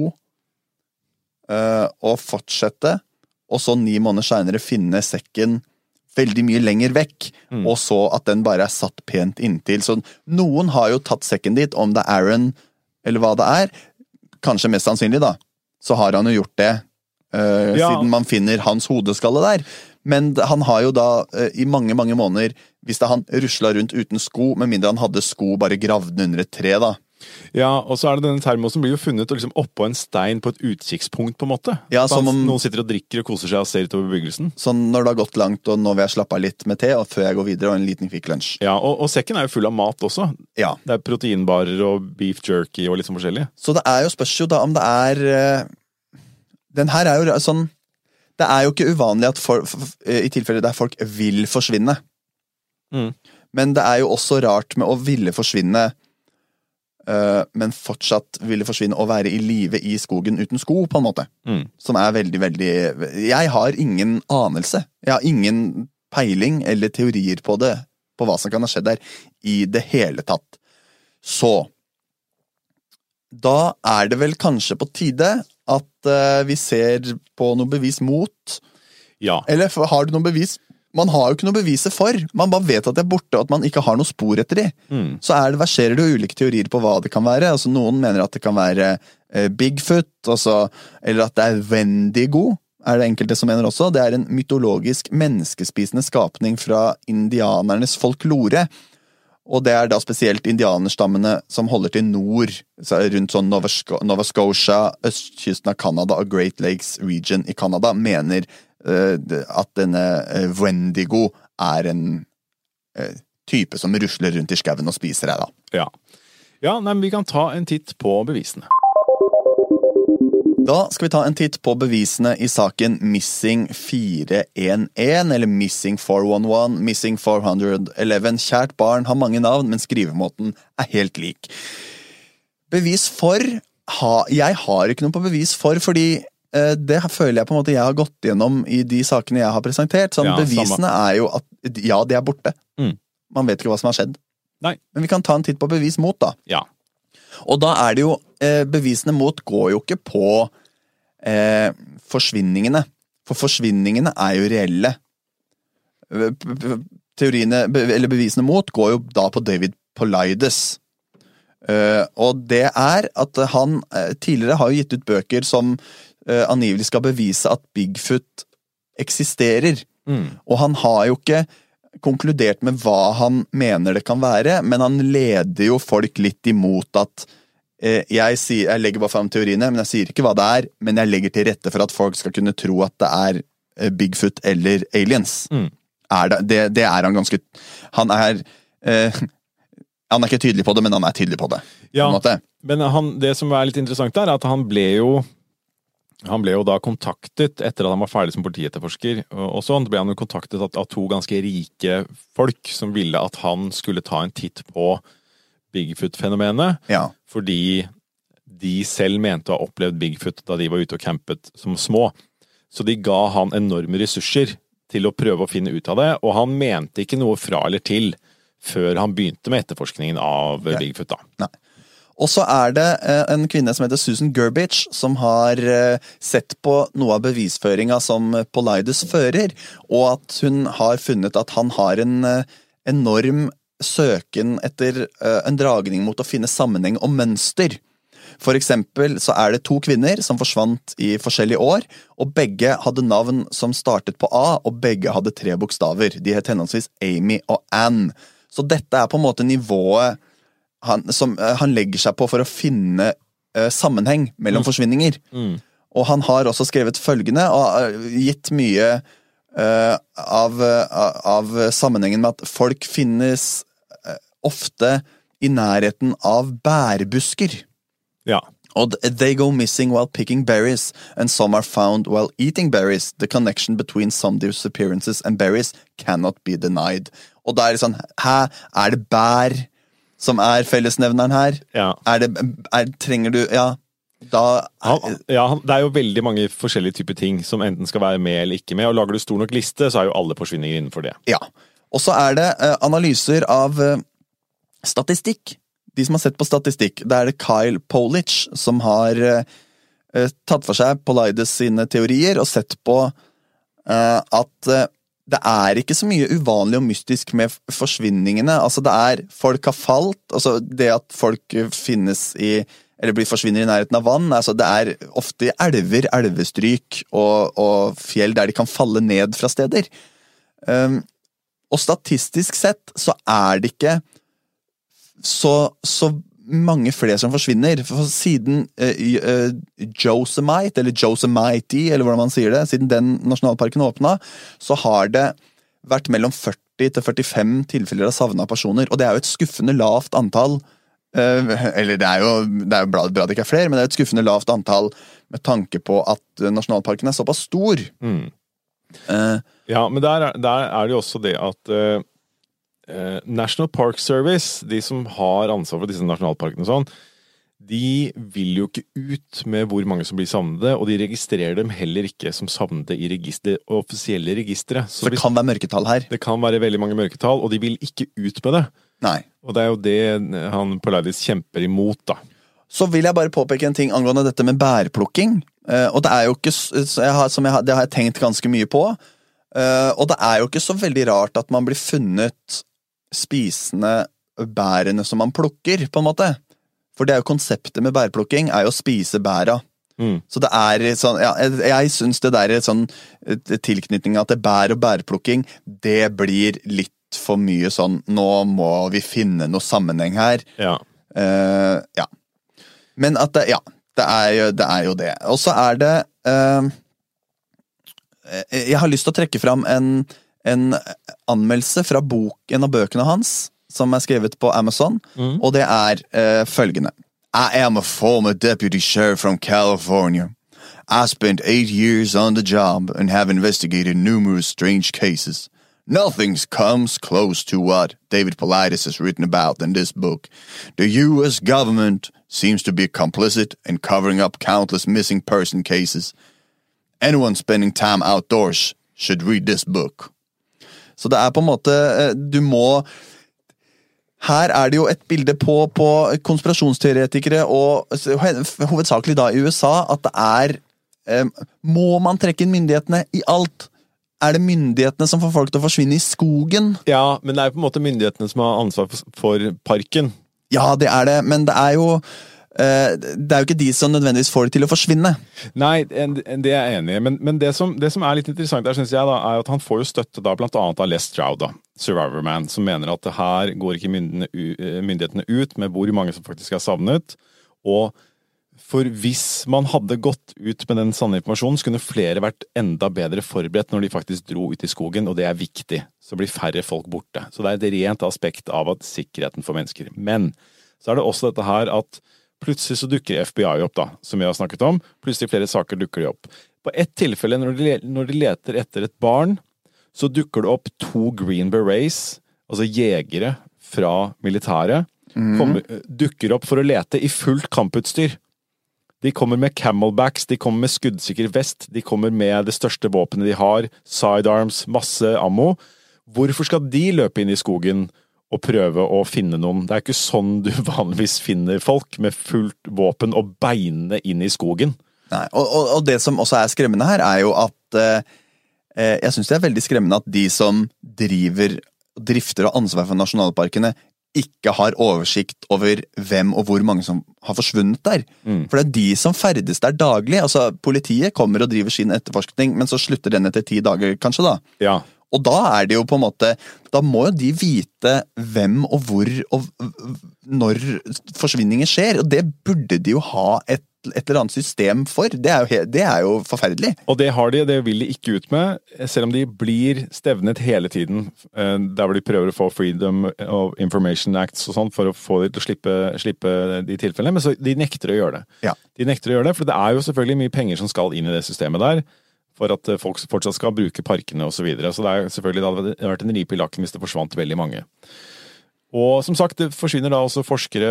og fortsette, og så 9 måneder senere finne sekken veldig mye lenger vekk, og så at den bare satt pent inntil. Så noen har jo tatt sekken dit, om det Aaron eller hva det kanskje mest sannsynlig da, så har han jo gjort det siden man finner hans hodeskalle der. Men han har jo da i mange, mange måneder, hvis da han ruslet rundt uten sko, med mindre han hadde sko bare gravd under et tre da. Ja, og så det denne termosen blir jo funnet liksom oppå en stein på et utkikkspunkt på en måte. Ja, som om noen sitter og drikker og koser seg og ser utover bebyggelsen. Sånn når det har gått langt, og nå vil jeg slappe av litt med te, og før jeg går videre, og en liten kvikk lunsj. Ja, og sekken jo full av mat også. Ja. Det proteinbarer og beef jerky og litt sånn forskjellig. Så det jo spørs jo da om det den her jo sånn, det jo ikke uvanlig at i tilfelle der folk vil forsvinne. Men det jo også rart med å ville forsvinne, men fortsatt ville forsvinne og være i live i skogen uten sko, på en måte. Som veldig, veldig... Jeg har ingen anelse. Jeg har ingen peiling eller teorier på det, på hva som kan ha skjedd der, i det hele tatt. Så, da det vel kanskje på tide at vi ser på noe bevis mot. Ja. Eller har du noe bevis? Man har jo ikke noe beviser for. Man bare vet at det borte, og at man ikke har noe spor etter de. Så verserer det jo ulike teorier på hva det kan være. Altså, noen mener at det kan være Bigfoot, altså, eller at det Wendigo, det enkelte som mener også. Det en mytologisk menneskespisende skapning fra indianernes folklore. Og det da spesielt indianerstammene som holder til nord, rundt sånn Nova Scotia, østkysten av Canada og Great Lakes region i Canada, mener at denne Wendigo en type som rusler rundt i skauen og spiser deg da. Ja, nei, men vi kan ta en titt på bevisene. Da skal vi ta en titt på bevisene i saken Missing 411, eller Missing 411, Missing 411. Kjært barn har mange navn, men skrivemåten helt lik. Bevis for, jeg har ikke noe på bevis for, fordi det føler jeg på en måte jeg har gått gjennom i de sakene jeg har presentert. Sånn, bevisene jo at ja, de borte. Man vet ikke hva som har skjedd. Nei. Men vi kan ta en titt på bevis mot da. Ja. Og da det jo, bevisene mot går jo ikke på forsvinningene. For forsvinningene jo reelle. Teoriene, eller bevisene mot, går jo da på David Paulides. Og det at han tidligere har jo gitt ut bøker som angivelig skal bevise at Bigfoot eksisterer. Og han har jo ikke konkludert med hva han mener det kan være, men han leder jo folk litt imot at jeg legger bare frem teoriene, men jeg sier ikke hva det men jeg legger til rette for at folk skal kunne tro at det Bigfoot eller aliens. Det han ganske... Han ikke tydelig på det, men han tydelig på det. Ja, på en måte. Men det som litt interessant at han ble jo da kontaktet etter at han var ferdig som politietterforsker, og sånn ble han jo kontaktet av 2 ganske rike folk som ville at han skulle ta en titt på Bigfoot-fenomenet, fordi de selv mente å ha opplevd Bigfoot da de var ute og campet som små. Så de ga han enorme ressurser til å prøve å finne ut av det, og han mente ikke noe fra eller til før han begynte med etterforskningen av Bigfoot da. Nei. Og så det en kvinne som heter Susan Gerbich, som har sett på noe av bevisføringa som Paulides fører, og at hun har funnet at han har en enorm søken etter en dragning mot å finne sammenheng og mønster. For eksempel så det 2 kvinner som forsvant i forskjellige år, og begge hadde navn som startet på A, og begge hadde 3 bokstaver. De het henholdsvis Amy og Anne. Så dette på en måte nivået han legger seg på for å finne sammenheng mellom forsvinninger. Og han har også skrevet følgende, og gitt mye av sammenhengen med at folk finnes ofte i nærheten av bærbusker. Ja. Og they go missing while picking berries, and some are found while eating berries. The connection between some disappearances and berries cannot be denied. Og da det sånn, det bær som fellesnevneren her? Ja. Trenger du, ja, da... Ja, det jo veldig mange forskjellige typer ting som enten skal være med eller ikke med, og lager du stor nok liste, så jo alle forsvinninger innenfor det. Ja, og så det analyser av statistikk. De som har sett på statistikk, det det Kyle Polich som har tatt for seg Paulides sine teorier og sett på at det ikke så mye uvanlig og mystisk med forsvinningene. Altså det folk har falt, altså det at folk finnes eller forsvinner i nærheten av vann, altså det ofte i elver, elvestryk og fjell der de kan falle ned fra steder. Og statistisk sett så det ikke så mange flere som forsvinner. For siden Yosemite, eller Yosemite, eller hvordan man sier det, siden den nasjonalparken åpnet, så har det vært mellom 40 til 45 tilfeller av savnet personer, og det jo et skuffende lavt antall, eller det jo bra det ikke flere, men det et skuffende lavt antall med tanke på at nasjonalparken såpass stor. Ja, men der det jo også det at National Park Service, de som har ansvar for disse nasjonalparkene og sånn, de vil jo ikke ut med hvor mange som blir savnede, og de registrerer dem heller ikke som savnede i offisielle registre. Så det kan være mørketall her? Det kan være veldig mange mørketall, og de vil ikke ut med det. Nei. Og det jo det han Paulides kjemper imot, da. Så vil jeg bare påpeke en ting angående dette med bærplukking, og det jo ikke, det har jeg tenkt ganske mye på, og det jo ikke så veldig rart at man blir funnet spisende bærene som man plukker, på en måte. For det jo konseptet med bærplukking jo å spise bæra. Så det sånn, ja, jeg synes det sånn tilknytningen til bær og bærplukking, det blir litt for mye sånn, nå må vi finne noe sammenheng her. Ja. Ja. Men at det jo det. Og så det jeg har lyst til å trekke fram en anmeldelse fra en av bøkene hans, som skrevet på Amazon, og det følgende. I am a former deputy sheriff from California. I spent 8 years on the job and have investigated numerous strange cases. Nothing comes close to what David Paulides has written about in this book. The U.S. government seems to be complicit in covering up countless missing person cases. Anyone spending time outdoors should read this book. Så det på en måte, du må... Her det jo et bilde på konspirasjonsteoretikere, og hovedsakelig da i USA, at det må man trekke inn myndighetene i alt? Det myndighetene som får folk til å forsvinne i skogen? Ja, men det jo på en måte myndighetene som har ansvar for parken. Ja, det det, men det jo... det jo ikke de som nødvendigvis får det til å forsvinne. Nei, det jeg enig i, men det som litt interessant der, synes jeg da, at han får jo støtte da, blant annet av Les Stroud da, Survivor Man, som mener at det her går ikke myndighetene ut med hvor mange som faktisk savnet, og for hvis man hadde gått ut med den sanne informasjonen, så kunne flere vært enda bedre forberedt når de faktisk dro ut i skogen, og det viktig, så blir færre folk borte. Så det et rent aspekt av at sikkerheten for mennesker. Men så det også dette her at plutselig så dukker FBI opp da, som vi har snakket om. Plutselig flere saker dukker de opp. På et tilfelle, når de leter etter et barn, så dukker det opp 2 Green Berets, altså jegere fra militæret, dukker opp for å lete i fullt kamputstyr. De kommer med camelbacks, de kommer med skuddsikker vest, de kommer med det største våpenet de har, sidearms, masse ammo. Hvorfor skal de løpe inn i skogen og prøve å finne noen? Det ikke sånn du vanligvis finner folk med fullt våpen og beinene inn i skogen. Nei, og det som også skremmende her jo at jeg synes det veldig skremmende at de som drifter og ansvar for nasjonalparkene ikke har oversikt over hvem og hvor mange som har forsvunnet der. For det de som ferdes der daglig. Altså, politiet kommer og driver sin etterforskning, men så slutter den etter 10 dager kanskje da. Ja. Og da det jo på en måte, da må jo de vite hvem og hvor og når forsvinninger skjer, og det burde de jo ha et eller annet system for. Det jo forferdelig. Og det har de, det vil de ikke ut med, selv om de blir stevnet hele tiden, der hvor de prøver å få Freedom of Information Acts og sånn, for å få de til å slippe de tilfellene, men så de nekter å gjøre det. Ja. De nekter å gjøre det, for det jo selvfølgelig mye penger som skal inn i det systemet der, for at folk fortsatt skal bruke parkene og så videre. Så det selvfølgelig, det hadde vært en ripe i lakken hvis det forsvant veldig mange. Og som sagt, det forsvinner da også forskere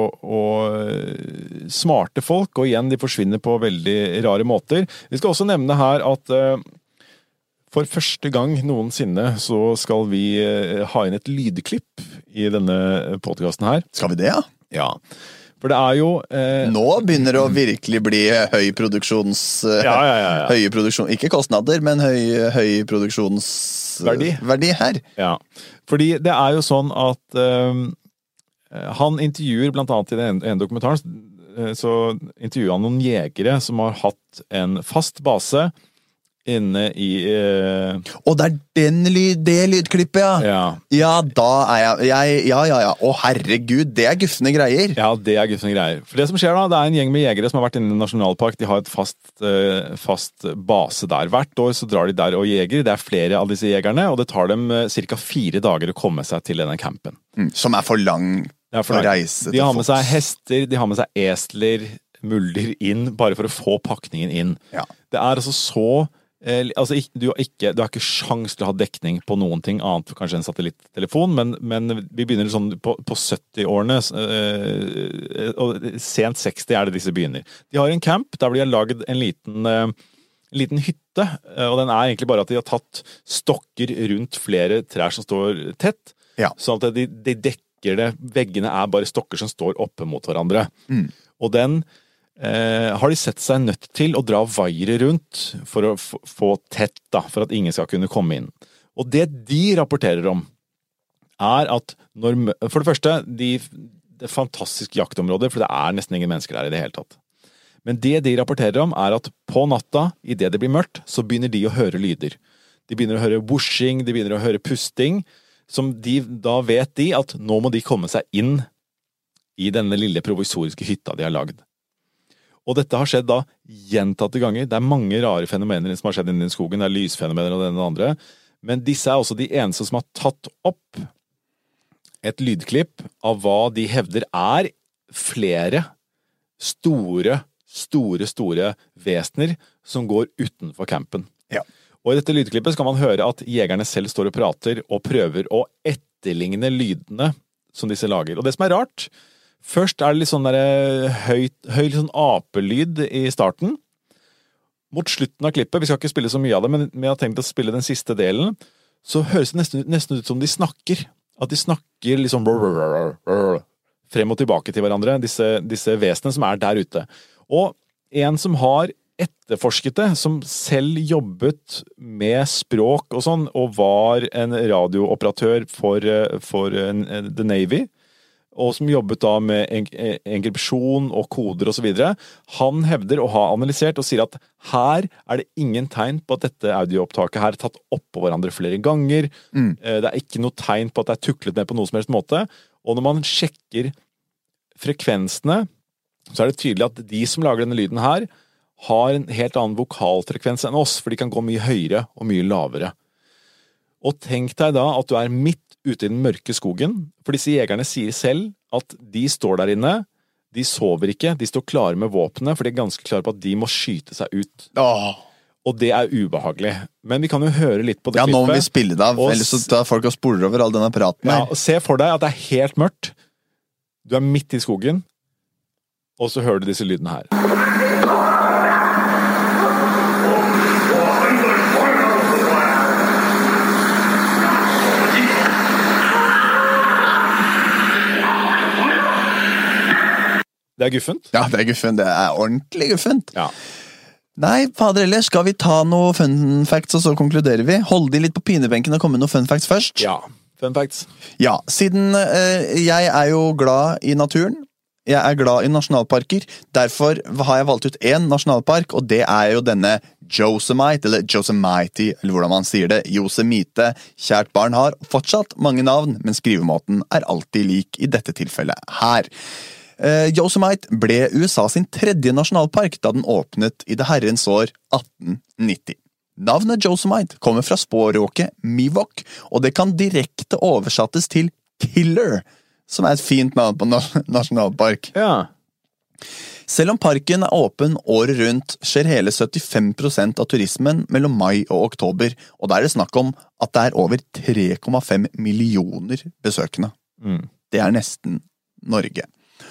og smarte folk, og igjen, de forsvinner på veldig rare måter. Vi skal også nevne her at for første gang noensinne så skal vi ha inn et lydklipp i denne podcasten her. Skal vi det, ja? Ja. For det jo Nå begynner det å virkelig bli høy produksjons... Ja. Høye produksjon... Ikke kostnader, men høy produksjonsverdi her. Ja, fordi det jo sånn at han intervjuer, blant annet i den dokumentaren, så intervjuer han noen jegere som har hatt en fast base inne i Og det det lydklippet, ja. Ja, da jeg Å herregud, det guffende greier. Ja, det guffende greier. For det som skjer da, det en gjeng med jegere som har vært inne i en nasjonalpark. De har et fast base der. Hvert år så drar de der og jeger. Det flere av disse jegerne, og det tar dem ca. 4 dager å komme seg til denne campen. Som for lang å reise til. De har med seg hester, de har med seg esler, mulder inn, bare for å få pakningen inn. Ja. Det altså så altså, du har ikke sjans til å ha dekning på noen ting annet, kanskje en satellittelefon, men vi begynner sånn på 70-årene, og sent 60 det disse begynner. De har en camp der de har laget en liten hytte, og den egentlig bare at de har tatt stokker rundt flere trær som står tett, sånn at de dekker det, veggene bare stokker som står oppe mot hverandre. Og den har de sett seg nødt til å dra vaiere rundt for å få tett, for at ingen skal kunne komme inn. Og det de rapporterer om at for det første, det fantastiske jaktområdet, for det nesten ingen mennesker der i det hele tatt. Men det de rapporterer om at på natta, i det blir mørkt, så begynner de å høre lyder. De begynner å høre whooshing, de begynner å høre pusting, som da vet de at nå må de komme seg inn i denne lille provisoriske hytta de har lagd. Og dette har skjedd da gjentatte ganger. Det mange rare fenomener som har skjedd inne i skogen. Det lysfenomener og det andre. Men disse også de eneste som har tatt opp et lydklipp av hva de hevder flere store vesener som går utenfor campen. Ja. Og i dette lydklippet skal man høre at jegerne selv står og prater og prøver å etterligne lydene som disse lager. Og det som rart, først det litt sånn høy sånn apelyd i starten. Mot slutten av klippet, vi skal ikke spille så mye av det, men jeg har tenkt å spille den siste delen, så høres det nesten ut som de snakker. At de snakker liksom frem og tilbake til hverandre, disse vesenene som der ute. Og en som har etterforsket det, som selv jobbet med språk og sånn, og var en radiooperatør for The Navy, og som jobbet da med enkripsjon og koder og så videre, han hevder å ha analysert og sier at her det ingen tegn på at dette audioopptaket her tatt opp på hverandre flere ganger. Det ikke noe tegn på at det tuklet med på noe som helst måte. Og når man sjekker frekvensene, så det tydelig at de som lager denne lyden her, har en helt annen vokalfrekvens enn oss, for de kan gå mye høyere og mye lavere. Og tenk deg da at du midt ute i den mørke skogen, for disse jegerne sier selv at de står der inne, de sover ikke, de står klare med våpnene, for de ganske klare på at de må skyte seg ut. Og det ubehagelig. Men vi kan jo høre litt på det klippet. Ja, nå må vi spille det av, ellers så tar folk og spoler over all denne praten her. Ja, og se for deg at det helt mørkt, du midt i skogen, og så hører du disse lydene her. Det guffent? Ja, det guffent. Det ordentlig guffent. Ja. Nei, fader ellers, skal vi ta noe fun facts, og så konkluderer vi? Hold de litt på pinebenken og komme med noe fun facts først? Ja, fun facts. Ja, siden jeg jo glad i naturen, jeg glad i nasjonalparker, derfor har jeg valgt ut en nasjonalpark, og det jo denne Yosemite, eller Yosemite, eller hvordan man sier det, Yosemite. Kjært barn har fortsatt mange navn, men skrivemåten alltid lik i dette tilfellet her. Yosemite ble USA sin 3. nasjonalpark da den åpnet i det herrens år 1890. Navnet Yosemite kommer fra språket Miwok, og det kan direkte oversettes til killer, som et fint navn på nasjonalpark. Ja. Selv om parken åpen året rundt, skjer hele 75% av turismen mellom mai og oktober, og da det snakk om at det over 3,5 millioner besøkende. Det nesten Norge.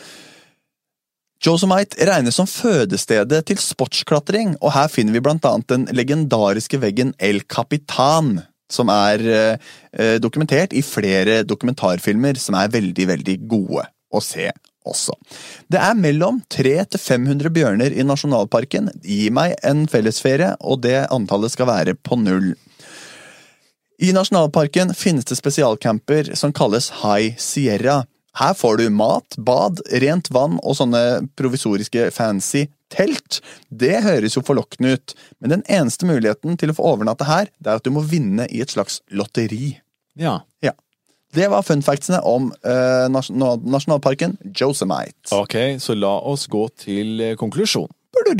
Yosemite regnes som fødestedet til sportsklatring, og her finner vi blant annet den legendariske veggen El Capitan, som dokumentert i flere dokumentarfilmer som veldig, veldig gode å se også. Det mellom 300 til 500 bjørner i nasjonalparken. Gi meg en fellesferie, og det antallet skal være på 0. I nasjonalparken finnes det spesialcamper som kalles High Sierra. Her får du mat, bad, rent vann og sånne provisoriske fancy telt. Det høres jo forlokkende ut, men den eneste muligheten til å få overnatte her, det at du må vinne i et slags lotteri. Ja. Det var fun factsene om nasjonalparken Yosemite. Ok, så la oss gå til konklusjon.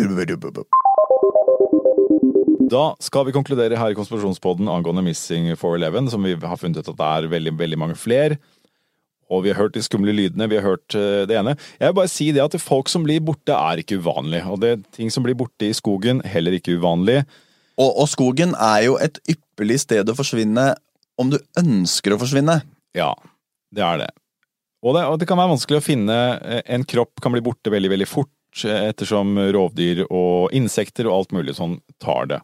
Da skal vi konkludere her i Konspirasjonspodden angående Missing 411, som vi har funnet ut at det veldig, veldig mange flere. Og vi har hørt de skumle lydene, vi har hørt det ene. Jeg vil bare si det at folk som blir borte ikke uvanlig, og det ting som blir borte i skogen heller ikke uvanlig. Og skogen jo et ypperlig sted å forsvinne om du ønsker å forsvinne. Ja, det det. Og det kan være vanskelig å finne, en kropp kan bli borte veldig, veldig fort, ettersom rovdyr og insekter og alt mulig sånn tar det.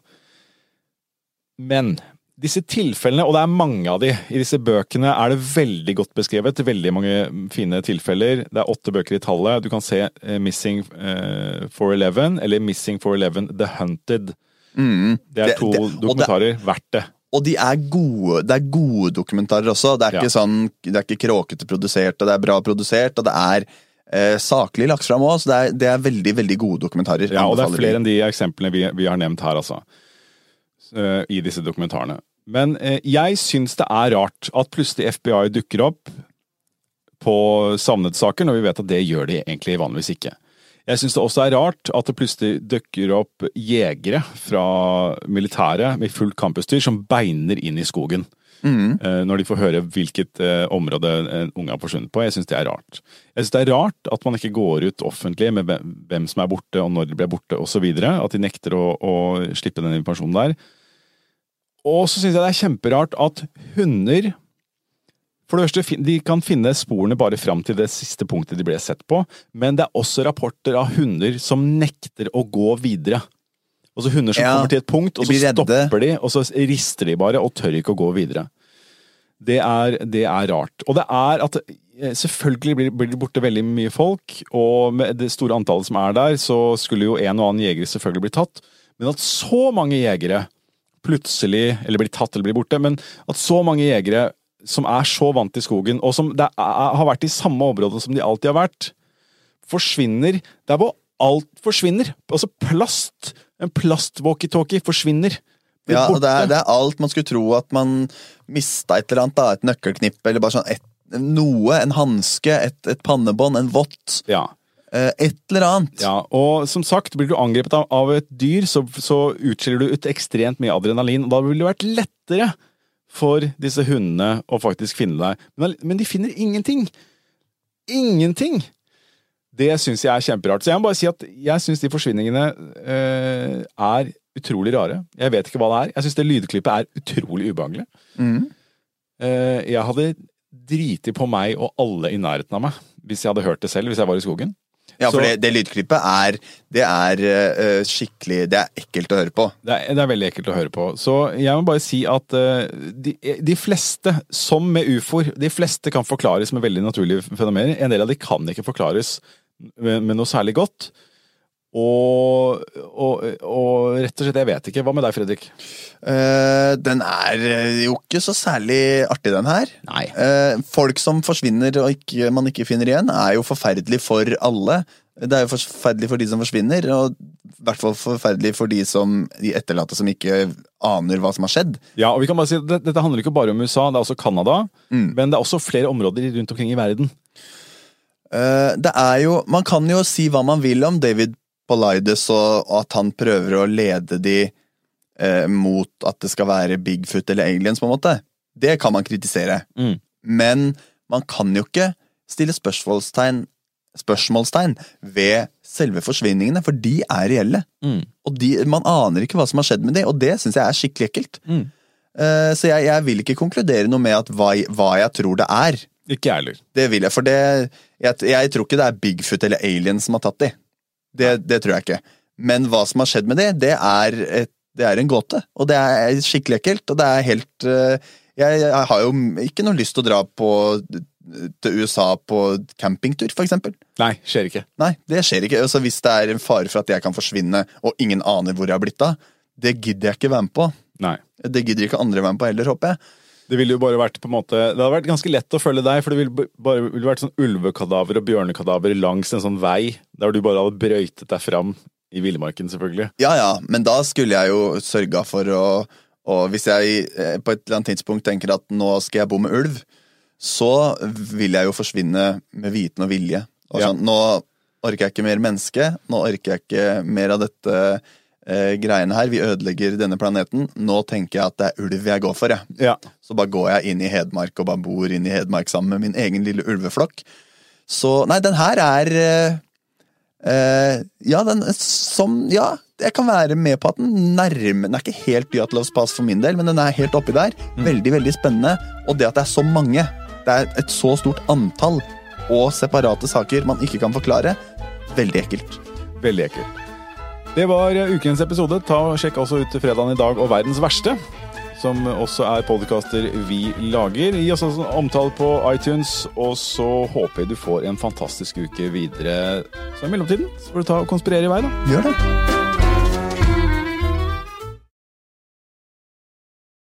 Men disse tilfellene, og det mange av de i disse bøkene, det veldig godt beskrevet, veldig mange fine tilfeller. Det 8 bøker i tallet. Du kan se Missing 411, eller Missing 411 The Hunted. Det 2 dokumentarer verdt det. Og de gode, det gode dokumentarer også. Det ikke sånn, det ikke kråkete produsert, og det bra produsert, og det saklig lagt frem også, så det veldig, veldig gode dokumentarer. Ja, og det flere enn de eksemplene vi har nevnt her, altså. I disse dokumentarene. Men jeg synes det rart at plutselig FBI dukker opp på savnet-saker, når vi vet at det gjør de egentlig vanligvis ikke. Jeg synes det også rart at det plutselig dukker opp jegere fra militæret med fullt kamputstyr som beiner inn i skogen. Når de får høre hvilket område en unge har forsvunnet på. Jeg synes det rart. Jeg synes det rart at man ikke går ut offentlig med hvem som borte og når de ble borte og så videre, at de nekter å slippe den informasjonen der. Og så synes jeg det kjemperart at hunder, for det første, de kan finne sporene bare frem til det siste punktet de ble sett på, men det også rapporter av hunder som nekter å gå videre. Og så hunder som kommer til et punkt, og så stopper de, og så rister de bare, og tør ikke å gå videre. Det rart. Og det at selvfølgelig blir det borte veldig mye folk, og med det store antallet som der, så skulle jo en og annen jeger selvfølgelig bli tatt, men at så mange jegere plutselig, eller blir tatt eller blir borte, men at så mange jegere som så vant i skogen, og som har vært i samme område som de alltid har vært, forsvinner, hvor alt forsvinner. Altså en plast-walkie-talkie forsvinner. Ja, og det alt man skulle tro at man mistet et eller annet, et nøkkelknipp, eller bare sånn noe, en hanske, et pannebånd, en vott. Ja. Et eller annet. Ja, og som sagt, blir du angrepet av et dyr, så utskiller du ut ekstremt mye adrenalin, og da vil det vært lettere for disse hundene å faktisk finne deg. Men de finner ingenting. Ingenting! Det synes jeg kjemperart. Så jeg må bare si at jeg synes de forsvinningene utrolig rare. Jeg vet ikke hva det Jeg synes det lydklippet utrolig ubehagelig. Jeg hadde dritet på meg og alle i nærheten av meg hvis jeg hadde hørt det selv, hvis jeg var i skogen. Ja, for det lydklippet skikkelig, det ekkelt å høre på. Det veldig ekkelt å høre på. Så jeg må bare si at de fleste, som med UFOer, de fleste kan forklares med veldig naturlige fenomener. En del av de kan ikke forklares med noe særlig godt. Og rett og slett, jeg vet ikke. Hva med deg, Fredrik? Den jo ikke så særlig artig, den her. Nei. Folk som forsvinner og man ikke finner igjen, jo forferdelig for alle. Det jo forferdelig for de som forsvinner, og I hvert fall forferdelig for de etterlatte som ikke aner hva som har skjedd. Ja, og vi kan bare si, dette handler ikke bare om USA, det også Canada, men det også flere områder rundt omkring I verden. Det jo, man kan jo si hva man vil om David Paulides, og at han prøver å lede de mot at det skal være Bigfoot eller aliens på en måte. Det kan man kritisere. Men man kan jo ikke stille spørsmålstegn ved selve forsvinningene, for de reelle. Og man aner ikke hva som har skjedd med de, og det synes jeg skikkelig ekkelt. Så jeg vil ikke konkludere noe med at hva jeg tror det Ikke jeg heller. Det vil jeg, for jeg tror ikke det Bigfoot eller aliens som har tatt de. Det tror jeg ikke. Men hva som har skjedd med det en gåte, og det skikkelig ekkelt, og det helt jeg har jo ikke noe lyst til å dra til USA på campingtur, for eksempel. Nei, skjer ikke. Nei, det skjer ikke. Altså, hvis det en fare for at jeg kan forsvinne, og ingen aner hvor jeg har blitt av, det gidder jeg ikke være med på. Nei. Det gidder ikke andre være med på heller, håper jeg. Det ville jo bare vært på en måte, det hadde vært ganske lett å følge deg, for det ville vært sånn ulvekadaver og bjørnekadaver langs en sånn vei, der du bare hadde brøytet deg fram I villmarken, selvfølgelig. Ja, men da skulle jeg jo sørge for og hvis jeg på et eller annet tidspunkt tenker at nå skal jeg bo med ulv, så vil jeg jo forsvinne med viten og vilje. Og sånn, nå orker jeg ikke mer menneske, nå orker jeg ikke mer av dette greiene her, vi ødelegger denne planeten, nå tenker jeg at det ulv jeg går for, Ja. Så bare går jeg inn I Hedmark og bare bor inn I Hedmark sammen med min egen lille ulveflokk. Så, nei, den her jeg kan være med på at den ikke helt Dyatlov Pass for min del, men den helt oppi der, veldig, veldig spennende, og det at det så mange, det et så stort antall, og separate saker man ikke kan forklare, veldig ekkelt. Veldig ekkelt. Det var ukens episode. Ta og sjekk også ut Fredagen I dag og Verdens verste, som også podcaster vi lager. Gi oss en omtale på iTunes, og så håper jeg du får en fantastisk uke videre. Så I mellomtiden så får du ta og konspirere I vei da. Gjør det.